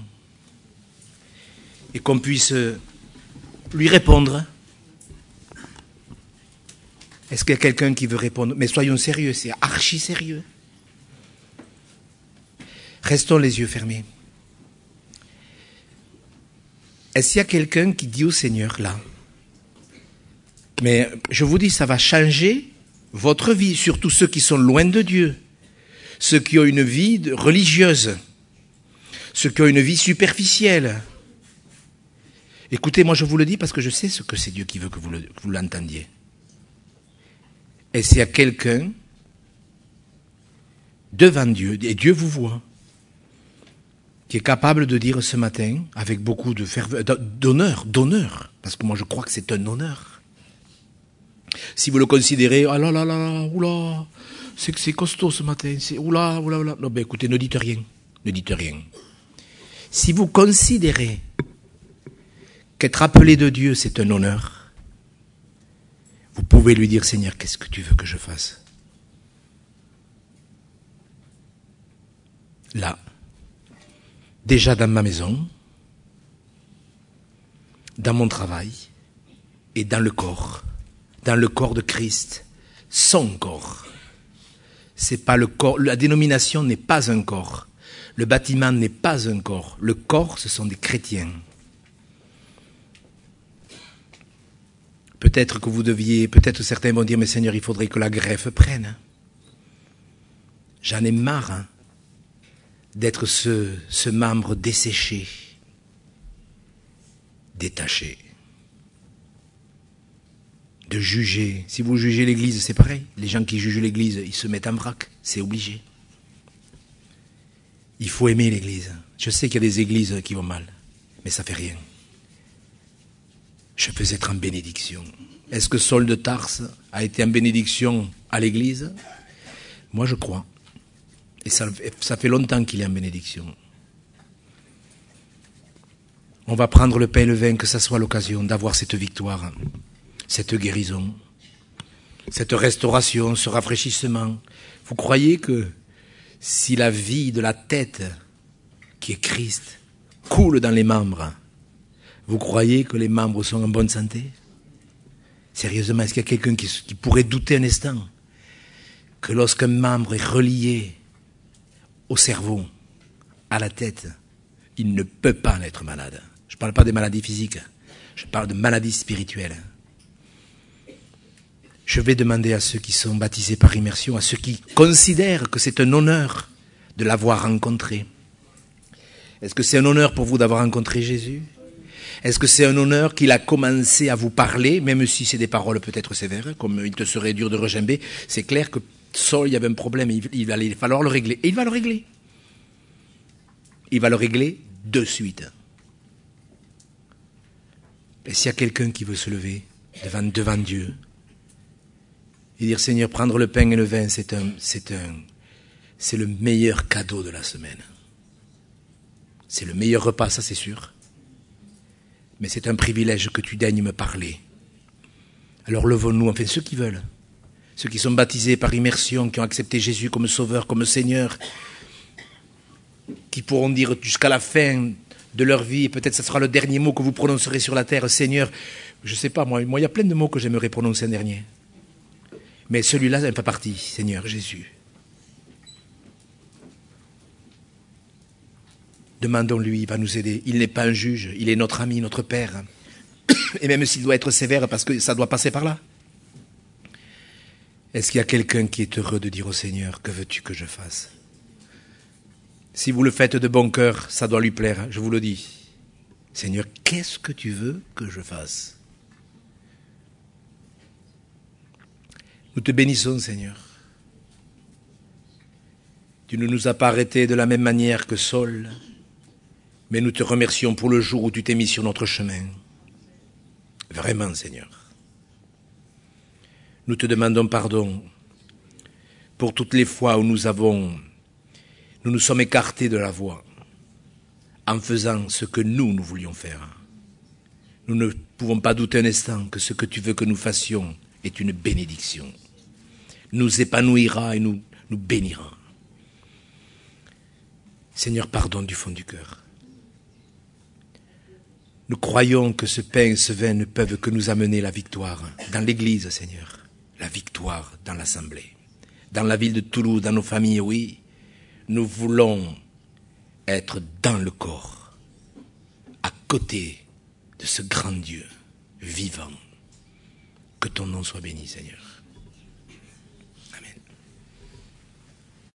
Et qu'on puisse lui répondre. Est-ce qu'il y a quelqu'un qui veut répondre? Mais soyons sérieux, c'est archi sérieux. Restons les yeux fermés. Est-ce qu'il y a quelqu'un qui dit au Seigneur, là, mais je vous dis, ça va changer votre vie, surtout ceux qui sont loin de Dieu, ceux qui ont une vie religieuse, ceux qui ont une vie superficielle. Écoutez, moi je vous le dis parce que je sais ce que c'est Dieu qui veut que vous l'entendiez. Est-ce qu'il y a quelqu'un devant Dieu, et Dieu vous voit, qui est capable de dire ce matin, avec beaucoup de ferveur, d'honneur, parce que moi je crois que c'est un honneur. Si vous le considérez, ah là là là, oula, c'est costaud ce matin, c'est oula. Non, ben écoutez, ne dites rien. Si vous considérez qu'être appelé de Dieu, c'est un honneur, vous pouvez lui dire, Seigneur, qu'est-ce que tu veux que je fasse? Là. Déjà dans ma maison, dans mon travail et dans le corps de Christ, son corps. C'est pas le corps, la dénomination n'est pas un corps, le bâtiment n'est pas un corps, le corps ce sont des chrétiens. Peut-être que vous deviez, peut-être certains vont dire, mais Seigneur, il faudrait que la greffe prenne. J'en ai marre d'être ce membre desséché, détaché, de juger. Si vous jugez l'Église, c'est pareil. Les gens qui jugent l'Église, ils se mettent en vrac, c'est obligé. Il faut aimer l'Église. Je sais qu'il y a des églises qui vont mal, mais ça fait rien. Je peux être en bénédiction. Est-ce que Saul de Tarse a été en bénédiction à l'Église? Moi, je crois. Et ça fait longtemps qu'il est en bénédiction. On va prendre le pain et le vin, que ça soit l'occasion d'avoir cette victoire, cette guérison, cette restauration, ce rafraîchissement. Vous croyez que si la vie de la tête, qui est Christ, coule dans les membres, vous croyez que les membres sont en bonne santé? Sérieusement, est-ce qu'il y a quelqu'un qui pourrait douter un instant que lorsqu'un membre est relié au cerveau, à la tête, il ne peut pas en être malade? Je ne parle pas des maladies physiques, je parle de maladies spirituelles. Je vais demander à ceux qui sont baptisés par immersion, à ceux qui considèrent que c'est un honneur de l'avoir rencontré. Est-ce que c'est un honneur pour vous d'avoir rencontré Jésus? Est-ce que c'est un honneur qu'il a commencé à vous parler, même si c'est des paroles peut-être sévères, comme il te serait dur de regimber? C'est clair que Saul, il y avait un problème, il allait falloir le régler. Et il va le régler. Il va le régler de suite. Et s'il y a quelqu'un qui veut se lever devant Dieu et dire, Seigneur, prendre le pain et le vin, c'est le meilleur cadeau de la semaine. C'est le meilleur repas, ça c'est sûr. Mais c'est un privilège que tu daignes me parler. Alors levons-nous, enfin ceux qui veulent, ceux qui sont baptisés par immersion, qui ont accepté Jésus comme Sauveur, comme Seigneur, qui pourront dire jusqu'à la fin de leur vie, et peut-être ce sera le dernier mot que vous prononcerez sur la terre, Seigneur, je ne sais pas, moi il y a plein de mots que j'aimerais prononcer un dernier. Mais celui-là, ça en fait partie, Seigneur Jésus. Demandons-lui, il va nous aider. Il n'est pas un juge, il est notre ami, notre père. Et même s'il doit être sévère, parce que ça doit passer par là. Est-ce qu'il y a quelqu'un qui est heureux de dire au Seigneur, que veux-tu que je fasse? Si vous le faites de bon cœur, ça doit lui plaire, je vous le dis. Seigneur, qu'est-ce que tu veux que je fasse? Nous te bénissons, Seigneur. Tu ne nous as pas arrêtés de la même manière que Saul, mais nous te remercions pour le jour où tu t'es mis sur notre chemin. Vraiment, Seigneur. Nous te demandons pardon pour toutes les fois où nous nous sommes écartés de la voie en faisant ce que nous voulions faire. Nous ne pouvons pas douter un instant que ce que tu veux que nous fassions est une bénédiction. Nous épanouira et nous bénira. Seigneur, pardonne du fond du cœur. Nous croyons que ce pain et ce vin ne peuvent que nous amener la victoire dans l'Église, Seigneur. La victoire dans l'Assemblée. Dans la ville de Toulouse, dans nos familles, oui. Nous voulons être dans le corps, à côté de ce grand Dieu vivant. Que ton nom soit béni, Seigneur.